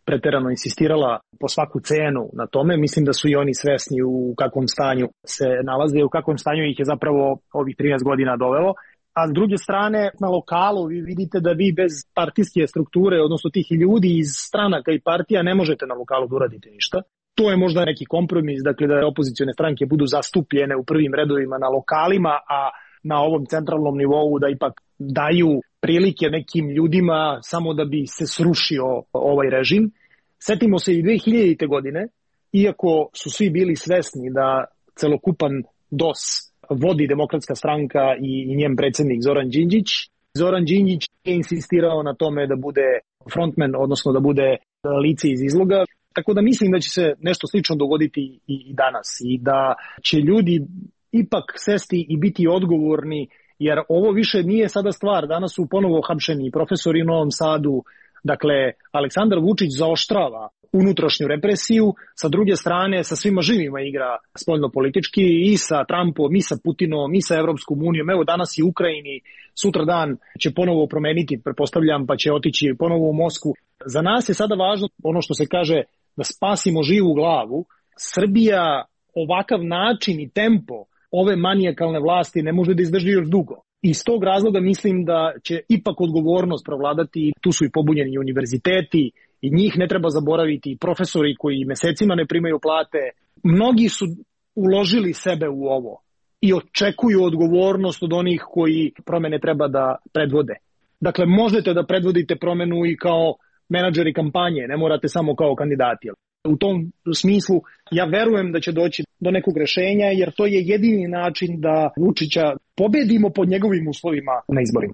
preterano insistirala po svaku cenu na tome. Mislim da su i oni svesni u kakvom stanju se nalaze i u kakvom stanju ih je zapravo ovih 13 godina dovelo. A s druge strane, na lokalu vi vidite da vi bez partijske strukture, odnosno tih ljudi iz stranaka i partija, ne možete na lokalu da uradite ništa. To je možda neki kompromis, dakle da opozicione stranke budu zastupljene u prvim redovima na lokalima, a na ovom centralnom nivou da ipak daju prilike nekim ljudima samo da bi se srušio ovaj režim. Setimo se i 2000. godine, iako su svi bili svesni da celokupan DOS vodi Demokratska stranka i njen predsjednik Zoran Đinđić. Zoran Đinđić je insistirao na tome da bude frontman, odnosno da bude lice iz izloga. Tako da mislim da će se nešto slično dogoditi i danas i da će ljudi ipak sesti i biti odgovorni, jer ovo više nije sada stvar. Danas su ponovo hapšeni profesori u Novom Sadu. Dakle, Aleksandar Vučić zaoštrava unutrašnju represiju, sa druge strane sa svima živima igra spoljno-politički i sa Trumpom, i sa Putinom, i sa Evropskom unijom. Evo danas i Ukrajini, sutra dan će ponovo promeniti, pretpostavljam, pa će otići ponovo u Moskvu. Za nas je sada važno ono što se kaže da spasimo živu glavu. Srbija ovakav način i tempo ove manijakalne vlasti ne može da izdrži još dugo. Iz tog razloga mislim da će ipak odgovornost provladati. Tu su i pobunjeni univerziteti i njih ne treba zaboraviti, profesori koji mesecima ne primaju plate. Mnogi su uložili sebe u ovo i očekuju odgovornost od onih koji promene treba da predvode. Dakle, možete da predvodite promenu i kao menadžeri kampanje, ne morate samo kao kandidati. U tom smislu ja verujem da će doći do nekog rešenja, jer to je jedini način da Vučića pobedimo pod njegovim uslovima na izborima.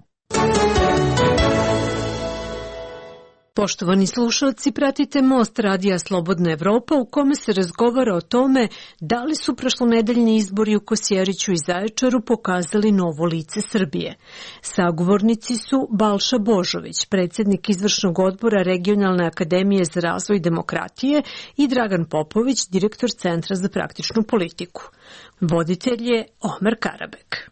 Poštovani slušalci, pratite Most radija Slobodna Evropa u kome se razgovara o tome da li su prošlonedeljni izbori u Kosjeriću i Zaječaru pokazali novo lice Srbije. Sagovornici su Balša Božović, predsjednik izvršnog odbora Regionalne akademije za razvoj demokratije, i Dragan Popović, direktor Centra za praktičnu politiku. Voditelj je Omer Karabek.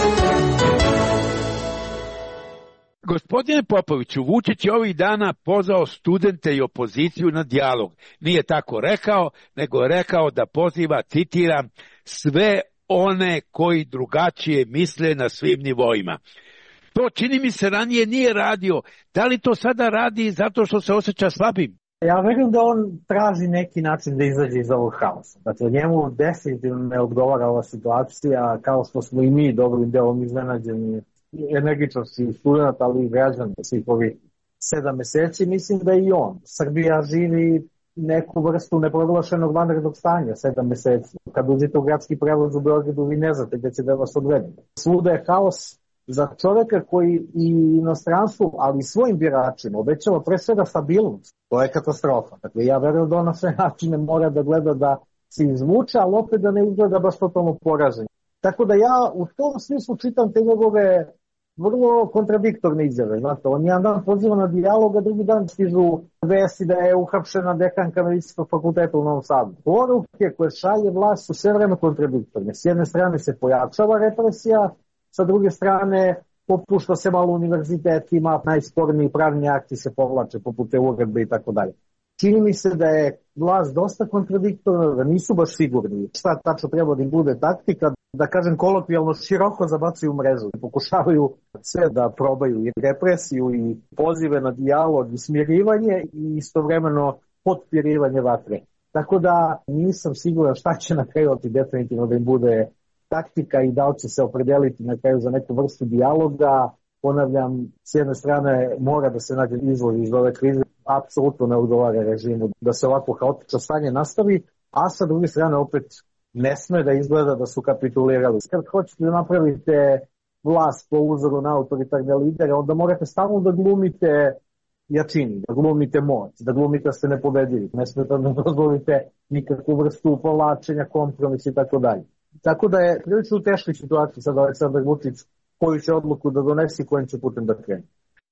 Gospodine Popoviću, Vučić je ovih dana pozvao studente i opoziciju na dijalog. Nije tako rekao, nego je rekao da poziva, citiram, sve one koji drugačije misle na svim nivoima. To čini mi se ranije nije radio. Da li to sada radi zato što se osjeća slabim? Ja verujem da on traži neki način da izađe iz ovog haosa. Dakle, njemu definitivno ne odgovara ova situacija, kao što smo i mi dobrim delom iznenađeni energičnosti studenta, ali i građana svih ovih 7 meseci. Mislim da i on. Srbija živi neku vrstu neproglašenog vanrednog stanja 7 meseci. Kad uđete u gradski prevoz u Beogradu, vi ne znate gde će da vas odvede. Svuda je haos. Za čoveka koji i inostranstvu, ali i svojim biračima obećava pre svega stabilnost, to je katastrofa. Dakle, ja verujem da on na sve načine mora da gleda da se izvuče, ali opet da ne izgleda baš totalno poražen. Tako da ja u tom smislu čitam te njegove vrlo kontradiktorne izjave. Znate, on jedan dan poziva na dijalog, a drugi dan stižu vesti da je uhapšena dekanka Medicinskog fakulteta u Novom Sadu. Poruke koje šalje vlast su sve vreme kontradiktorne. S jedne strane se pojačava represija, sa druge strane popušta se malo univerzitetima, najsporniji pravni akti se povlače poput te uredbe i tako dalje. Čini mi se da je vlast dosta kontradiktorna, da nisu baš sigurni šta tačno treba da im bude taktika, da kažem kolokvijalno široko zabacuju mrežu. Pokušavaju sve da probaju i represiju i pozive na dijalog i smirivanje i istovremeno potpirivanje vatre. Tako da nisam siguran šta će na kraju definitivno da im bude taktika i da li će se opredeliti na kraju za neku vrstu dijaloga. Ponavljam, s jedne strane mora da se nađe izlaz iz ove krize, apsolutno ne odgovara režimu da se ovako haotično stanje nastavi, a sa druge strane opet ne sme da izgleda da su kapitulirali. Kad hoćete da napravite vlast po uzoru na autoritarne lidere, onda morate stalno da glumite jačini, da glumite moć, da glumite da ste nepobedivi. Ne smete da dozvolite nikakvu vrstu povlačenja, kompromisa i tako dalje. Tako da je prilično u teškoj situaciji sad Aleksandar Vučić koju će odluku da donesi i kojim će putem da krene.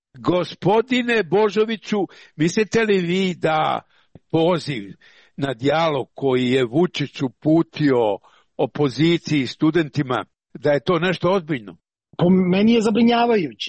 Gospodine Božoviću, mislite li vi da poziv na dijalog koji je Vučić uputio opoziciji i studentima, da je to nešto ozbiljno? Po meni je zabrinjavajuće.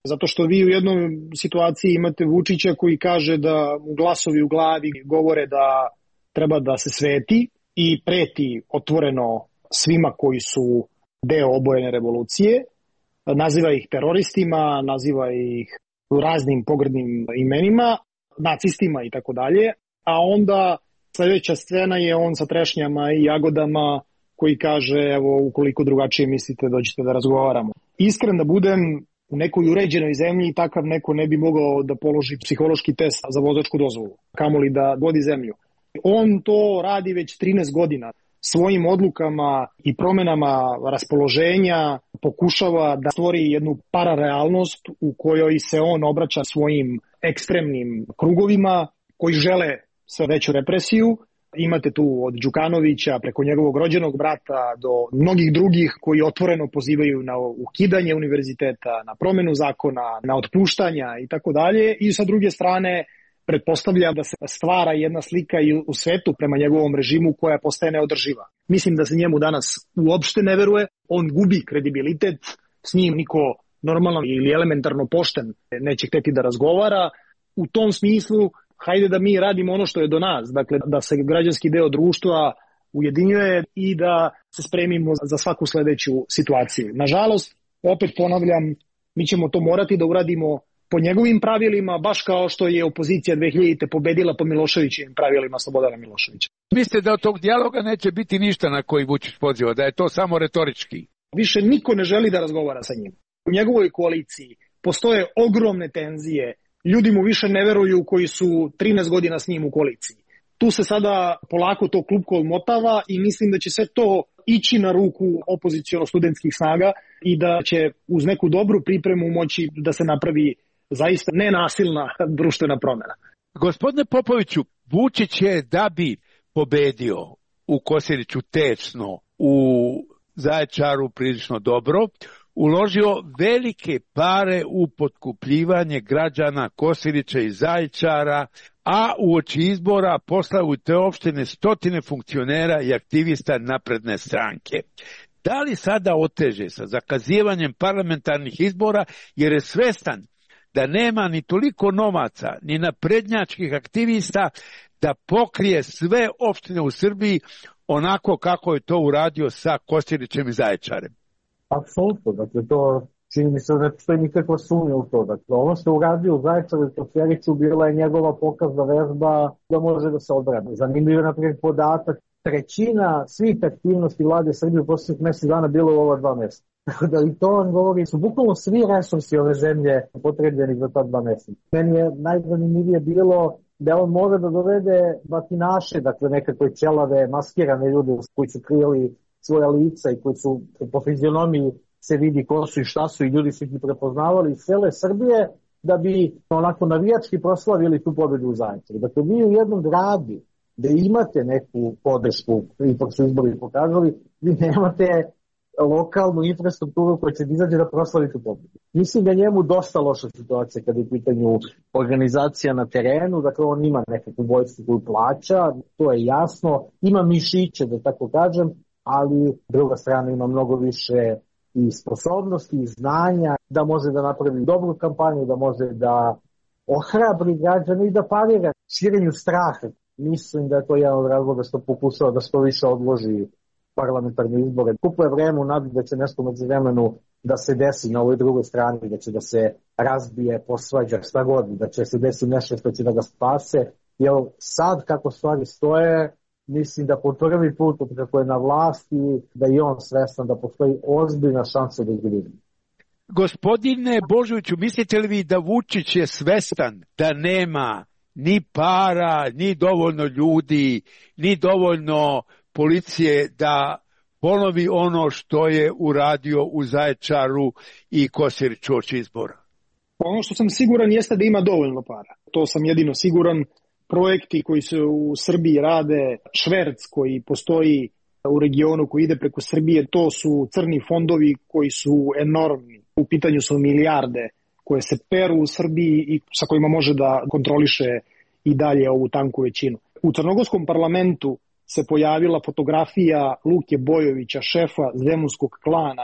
Zato što vi u jednoj situaciji imate Vučića koji kaže da glasovi u glavi govore da treba da se sveti i preti otvoreno svima koji su deo obojene revolucije, naziva ih teroristima, naziva ih raznim pogrdnim imenima, nacistima i tako dalje, a onda sledeća scena je on sa trešnjama i jagodama koji kaže, evo, ukoliko drugačije mislite, dođite da razgovaramo. Iskren da budem, u nekoj uređenoj zemlji takav neko ne bi mogao da položi psihološki test za vozačku dozvolu, kamoli da vodi zemlju. On to radi već 13 godina. Svojim odlukama i promenama raspoloženja pokušava da stvori jednu pararealnost u kojoj se on obraća svojim ekstremnim krugovima koji žele sve veću represiju. Imate tu od Đukanovića preko njegovog rođenog brata do mnogih drugih koji otvoreno pozivaju na ukidanje univerziteta, na promenu zakona, na otpuštanja i tako dalje. I sa druge strane pretpostavlja da se stvara jedna slika i u svetu prema njegovom režimu koja postaje neodrživa. Mislim da se njemu danas uopšte ne veruje, on gubi kredibilitet, s njim niko normalno ili elementarno pošten neće hteti da razgovara. U tom smislu, hajde da mi radimo ono što je do nas, dakle da se građanski deo društva ujedinjuje i da se spremimo za svaku sledeću situaciju. Nažalost, opet ponavljam, mi ćemo to morati da uradimo po njegovim pravilima, baš kao što je opozicija 2000. pobedila po Miloševićevim pravilima Slobodana Miloševića. Mislite da od tog dijaloga neće biti ništa na koji Vučić poziva, da je to samo retorički? Više niko ne želi da razgovara sa njim. U njegovoj koaliciji postoje ogromne tenzije, ljudi mu više ne veruju koji su 13 godina s njim u koaliciji. Tu se sada polako to klupko odmotava i mislim da će sve to ići na ruku opoziciono-studentskih snaga i da će uz neku dobru pripremu moći da se napravi zaista nenasilna društvena promjena. Gospodine Popoviću, Vučić je da bi pobedio u Kosjeriću tečno, u Zaječaru prilično dobro, uložio velike pare u potkupljivanje građana Kosjerića i Zaječara, a uoči izbora poslao u te opštine stotine funkcionera i aktivista napredne stranke. Da li sada oteže sa zakazivanjem parlamentarnih izbora jer je svestan da nema ni toliko novaca, ni naprednjačkih aktivista da pokrije sve opštine u Srbiji onako kako je to uradio sa Kosjerićem i Zaječarem? Apsolutno, dakle to čini mi se da ne postoji nikakva sumnja u to. Dakle, ono što je uradio u Zaječaru i Kosjeriću bila je njegova pokazna vežba da može da se odbrani. Zanimljiv je naprijed podatak, trećina svih aktivnosti vlade Srbije u posljednjih mjesec dana bilo u ova 2 mjeseca. Tako da i to vam govori, su bukvalno svi resursi ove zemlje potrebljeni za ta 2 mjeseca. Meni je najzanimljivije bilo da on može da dovede batinaše, dakle nekakve ćelave, maskirane ljude koji su krili svoja lica i koji su po fizionomiji se vidi ko su i šta su i ljudi su ih prepoznavali iz cele Srbije da bi onako navijački proslavili tu pobedu u Zaječaru. Dakle, vi u jednom gradu da imate neku podršku, ipak su izbori pokazali, vi nemate lokalnu infrastrukturu koja će izađe da proslavi tu pobedu. Mislim da njemu dosta loša situacija kada je u pitanju organizacija na terenu, dakle on ima nekakvu vojsku koju plaća, to je jasno, ima mišiće da tako kažem, ali druga strana ima mnogo više i sposobnosti i znanja da može da napravi dobru kampanju, da može da ohrabri građane i da parira širenju straha. Mislim da je to jedan od razloga što pokušava da što više odloži parlamentarne izbore. Kupuje vreme u nadi da će nešto među vremenu da se desi na ovoj drugoj strani, da će da se razbije, posvađa, šta god, da će se desi nešto što će da ga spase. Jer sad kako stvari stoje, mislim da po prvi put kako je na vlasti, da je on svestan da postoji ozbiljna šansa da izgubi. Gospodine Božoviću, mislite li vi da Vučić je svestan da nema ni para, ni dovoljno ljudi, ni dovoljno policije da ponovi ono što je uradio u Zaječaru i Kosjeriću uoči izbora? Ono što sam siguran jeste da ima dovoljno para. To sam jedino siguran. Projekti koji se u Srbiji rade, šverc koji postoji u regionu koji ide preko Srbije, to su crni fondovi koji su enormni. U pitanju su milijarde koje se peru u Srbiji i sa kojima može da kontroliše i dalje ovu tanku većinu. U crnogorskom parlamentu se pojavila fotografija Luke Bojovića, šefa zemunskog klana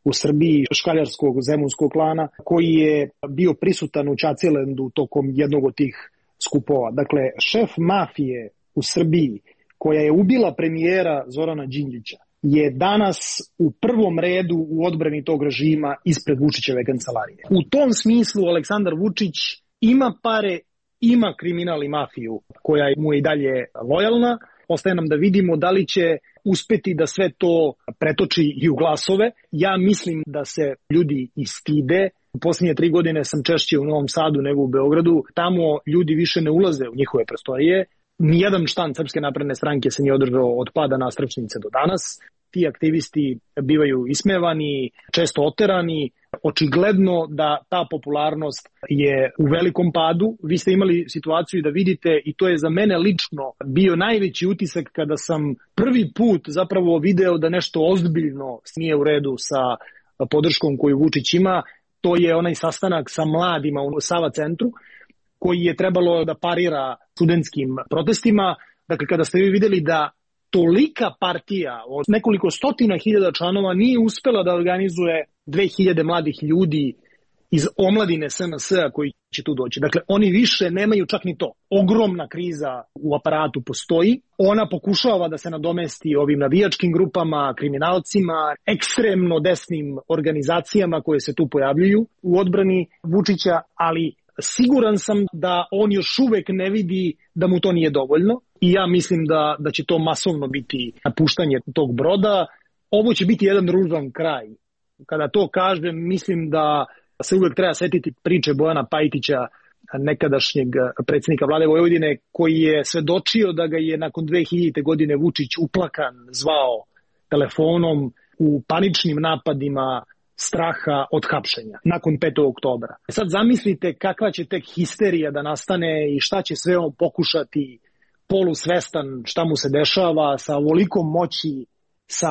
u Srbiji škaljarskog zemunskog klana koji je bio prisutan u Čacilendu tokom jednog od tih skupova. Dakle, šef mafije u Srbiji koja je ubila premijera Zorana Đinđića je danas u prvom redu u odbrani tog režima ispred Vučićeve kancelarije. U tom smislu Aleksandar Vučić ima pare, ima kriminal i mafiju koja mu je i dalje lojalna. Ostaje nam da vidimo da li će uspeti da sve to pretoči i u glasove. Ja mislim da se ljudi i stide. U posljednje 3 godine sam češće u Novom Sadu nego u Beogradu. Tamo ljudi više ne ulaze u njihove prostorije. Nijedan štand Srpske napredne stranke se nije održao od pada Nastrčnice do danas. Ti aktivisti bivaju ismevani, često oterani. Očigledno da ta popularnost je u velikom padu. Vi ste imali situaciju da vidite, i to je za mene lično bio najveći utisak kada sam prvi put zapravo video da nešto ozbiljno nije u redu sa podrškom koju Vučić ima. To je onaj sastanak sa mladima u Sava centru koji je trebalo da parira studentskim protestima. Dakle, kada ste vi videli da tolika partija od nekoliko stotina hiljada članova nije uspela da organizuje 2000 mladih ljudi iz omladine SNS-a koji će tu doći. Dakle, oni više nemaju čak ni to. Ogromna kriza u aparatu postoji. Ona pokušava da se nadomesti ovim navijačkim grupama, kriminalcima, ekstremno desnim organizacijama koje se tu pojavljuju u odbrani Vučića, ali siguran sam da on još uvek ne vidi da mu to nije dovoljno i ja mislim da će to masovno biti napuštanje tog broda. Ovo će biti jedan ružan kraj. Kada to kažem, mislim da se uvek treba setiti priče Bojana Pajtića, nekadašnjeg predsjednika vlade Vojvodine, koji je svedočio da ga je nakon 2000. godine Vučić uplakan zvao telefonom u paničnim napadima straha od hapšenja nakon 5. oktobra. Sad zamislite kakva će tek histerija da nastane i šta će sve on pokušati polusvestan šta mu se dešava sa ovolikom moći, sa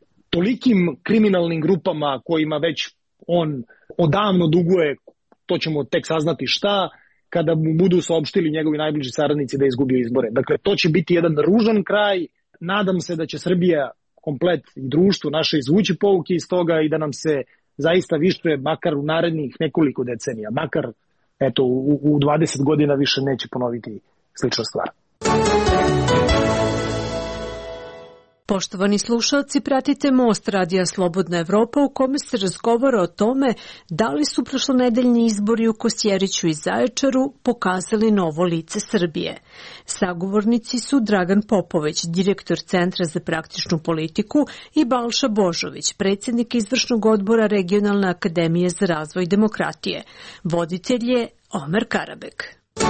tolikim kriminalnim grupama kojima već on odavno duguje, to ćemo tek saznati šta, kada mu budu saopštili njegovi najbliži saradnici da je izgubio izbore. Dakle, to će biti jedan ružan kraj. Nadam se da će Srbija komplet i društvo naše izvući pouke iz toga i da nam se zaista više, makar u narednih nekoliko decenija, makar eto, u 20 godina više neće ponoviti slična stvar. Poštovani slušalci, pratite Most Radija Slobodna Evropa u kome se razgovara o tome da li su prošlonedeljni izbori u Kosjeriću i Zaječaru pokazali novo lice Srbije. Sagovornici su Dragan Popović, direktor Centra za praktičnu politiku, i Balša Božović, predsjednik izvršnog odbora Regionalne akademije za razvoj demokratije. Voditelj je Omer Karabek.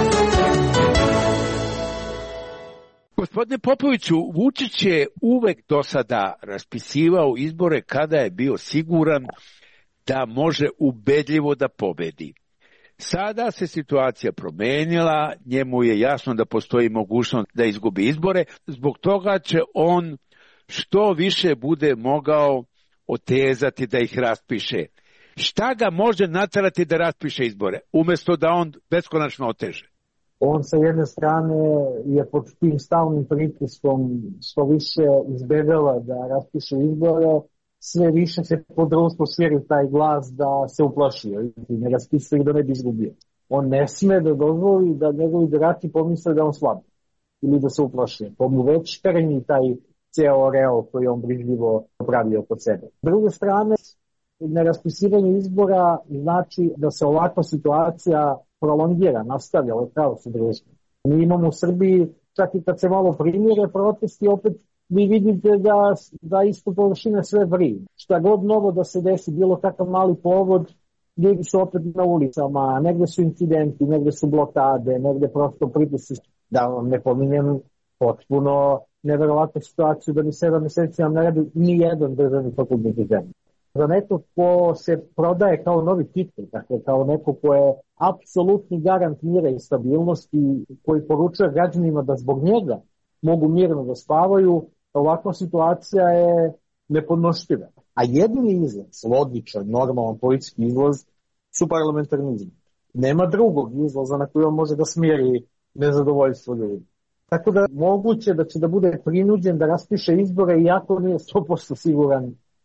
Gospodine Popoviću, Vučić je uvek do sada raspisivao izbore kada je bio siguran da može ubedljivo da pobedi. Sada se situacija promenila, njemu je jasno da postoji mogućnost da izgubi izbore, zbog toga će on što više bude mogao otezati da ih raspiše. Šta ga može naterati da raspiše izbore, umjesto da on beskonačno oteže? On sa jedne strane je pod tim stalnim pritiskom što više izbegava da raspiše izbore, sve više se po društvu širi taj glas da se uplašio i ne raspisuje da ne bi izgubio. On ne sme da dozvoli da njegovi birači pomisle da on slabi ili da se uplašio. To mu već kreni taj ceo oreol koji on brižljivo pravio kod sebe. S druge strane, neraspisivanje izbora znači da se ovakva situacija prolongira, nastavlja, ovo je pravo su društvo. Mi imamo u Srbiji, čak i kad se malo primire protesti, opet vi vidite da isto površine sve vrije. Šta god novo da se desi, bilo kakav mali povod, ljudi su opet na ulicama, negde su incidenti, negde su blokade, negde prosto pritisci. Da vam ne pominjem potpuno neverovatnu situaciju da ni 7 meseci nam ne radi ni jedan državni fakultet u zemlji. Za neko ko se prodaje kao novi titul, dakle kao neko ko je apsolutni garant mira i stabilnosti, koji poručuje građanima da zbog njega mogu mirno da spavaju, ovakva situacija je nepodnošljiva. A jedini izlaz, logičan, normalan politički izlaz, su parlamentarni izbori. Nema drugog izlaza na koji on može da smiri nezadovoljstvo ljudi. Tako da moguće da će da bude prinuđen da raspiše izbore iako nije 100% siguran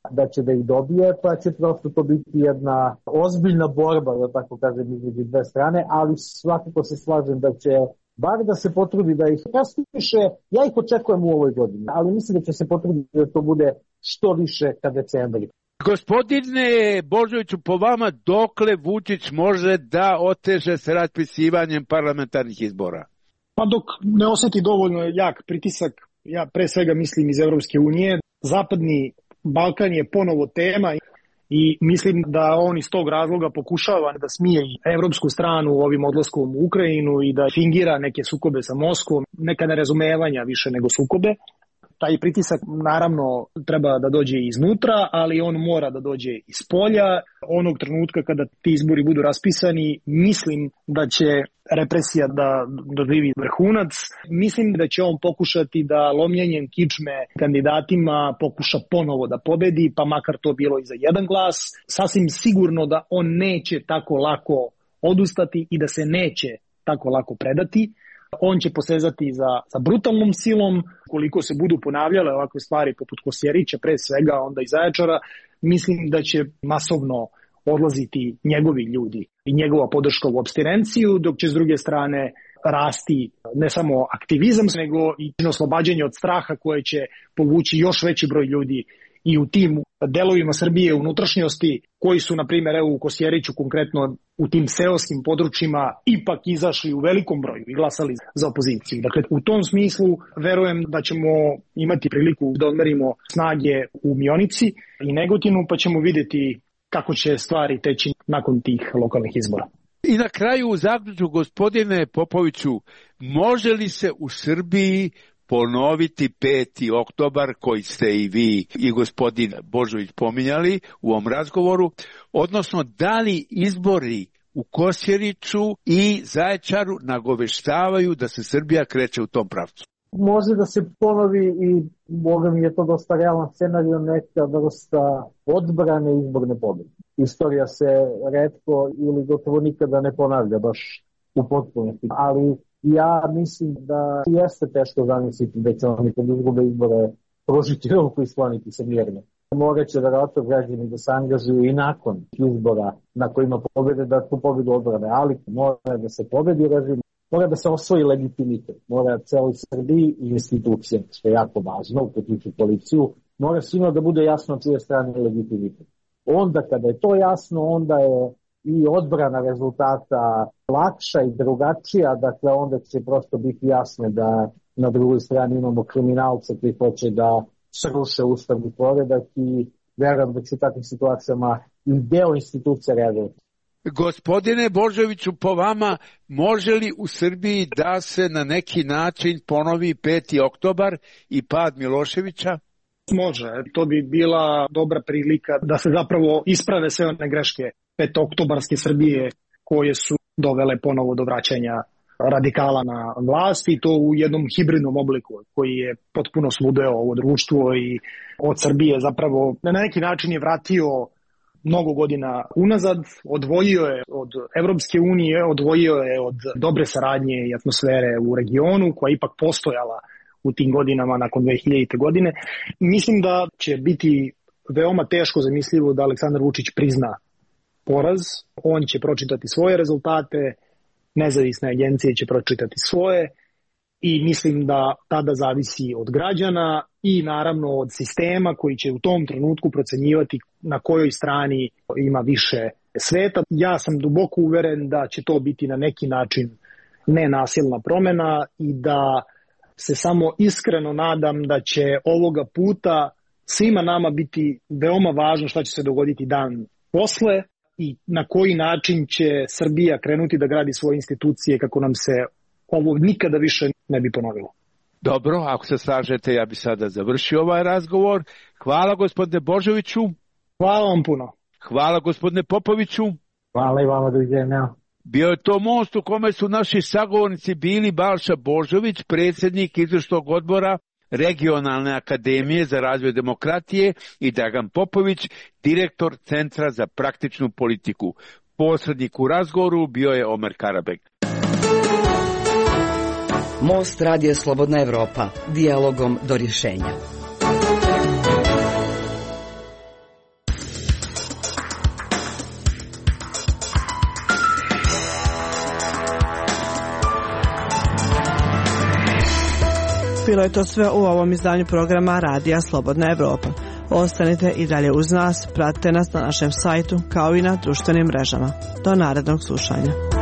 da će da ih dobije, pa će prosto to biti jedna ozbiljna borba, da tako kažem, između dve strane, ali svakako se slažem da će bar da se potrudi da ih raspiše, ja ih očekujem u ovoj godini, ali mislim da će se potruditi da to bude što više ka decembri. Gospodine Božoviću, po vama dokle Vučić može da oteže s raspisivanjem parlamentarnih izbora? Pa dok ne osjeti dovoljno jak pritisak, ja pre svega mislim iz Evropske unije, Zapadni Balkan je ponovo tema i mislim da on iz tog razloga pokušava da smije i evropsku stranu ovim odlaskom u Ukrajinu i da fingira neke sukobe sa Moskvom, neka nerazumevanja više nego sukobe. Taj pritisak naravno treba da dođe iznutra, ali on mora da dođe iz polja. Onog trenutka kada ti izbori budu raspisani, mislim da će represija da doživi vrhunac. Mislim da će on pokušati da lomljenjem kičme kandidatima pokuša ponovo da pobedi, pa makar to bilo i za jedan glas. Sasvim sigurno da on neće tako lako odustati i da se neće tako lako predati. On će posezati za brutalnom silom. Koliko se budu ponavljale ovakve stvari poput Kosjerića, pre svega onda i Zaječara, mislim da će masovno odlaziti njegovi ljudi i njegova podrška u apstinenciju, dok će s druge strane rasti ne samo aktivizam, nego i oslobađanje od straha koje će povući još veći broj ljudi i u tim delovima Srbije unutrašnjosti koji su, na primjer, u Kosjeriću konkretno u tim seoskim područjima ipak izašli u velikom broju i glasali za opoziciju. Dakle, u tom smislu verujem da ćemo imati priliku da odmerimo snage u Mionici i Negotinu, pa ćemo vidjeti kako će stvari teći nakon tih lokalnih izbora. I na kraju u zaključku, gospodine Popoviću, može li se u Srbiji ponoviti 5. oktobar koji ste i vi i gospodin Božović pominjali u ovom razgovoru, odnosno da li izbori u Kosjeriću i Zaječaru nagoveštavaju da se Srbija kreće u tom pravcu? Može da se ponovi i Boga mi je to dosta realan scenario, neka vrsta odbrane izborne pobjede. Istorija se retko ili gotovo nikada ne ponavlja baš u potpunosti, ali ja mislim da jeste teško zamisliti da će oni kad izgube izbore pružiti ruku i skloniti se mirno. Morat će verovatno građani da se angažuju i nakon izbora na kojima pobede da tu pobedu odbrane, ali mora da se pobedi režim, mora da se osvoji legitimitet, mora celoj Srbiji i institucije, što je jako važno, uključujući policiju, mora svima da bude jasno čije strane legitimitet. Onda kada je to jasno, onda je i odbrana rezultata lakša i drugačija, dakle onda će prosto biti jasno da na drugoj strani imamo kriminalce koji hoće da sruše ustavni poredak i verujem da će u takvim situacijama i deo institucija reagovati. Gospodine Božoviću, po vama, može li u Srbiji da se na neki način ponovi 5. oktobar i pad Miloševića? Može, to bi bila dobra prilika da se zapravo isprave sve one greške 5-oktobarske Srbije koje su dovele ponovo do vraćanja radikala na vlast i to u jednom hibridnom obliku koji je potpuno sludeo ovo društvo i od Srbije zapravo na neki način je vratio mnogo godina unazad, odvojio je od Evropske unije, odvojio je od dobre saradnje i atmosfere u regionu koja je ipak postojala u tim godinama nakon 2000. godine. Mislim da će biti veoma teško zamislivo da Aleksandar Vučić prizna poraz. On će pročitati svoje rezultate, nezavisne agencije će pročitati svoje i mislim da tada zavisi od građana i naravno od sistema koji će u tom trenutku procenjivati na kojoj strani ima više sveta. Ja sam duboko uveren da će to biti na neki način nenasilna promena i da se samo iskreno nadam da će ovoga puta svima nama biti veoma važno šta će se dogoditi dan posle i na koji način će Srbija krenuti da gradi svoje institucije kako nam se ovo nikada više ne bi ponovilo. Dobro, ako se slažete, ja bi sada završio ovaj razgovor. Hvala gospodine Božoviću. Hvala vam puno. Hvala gospodine Popoviću. Hvala i vama, doviđenja. Bio je to most u kome su naši sagovornici bili Balša Božović, predsjednik izvršnog odbora Regionalne akademije za razvoj demokratije i Dragan Popović, direktor Centra za praktičnu politiku. Posrednik u razgovoru bio je Omer Karabek. Most Radija Slobodna Evropa, dijalogom do rješenja. Bilo je to sve u ovom izdanju programa Radija Slobodna Evropa. Ostanite i dalje uz nas, pratite nas na našem sajtu kao i na društvenim mrežama. Do narednog slušanja.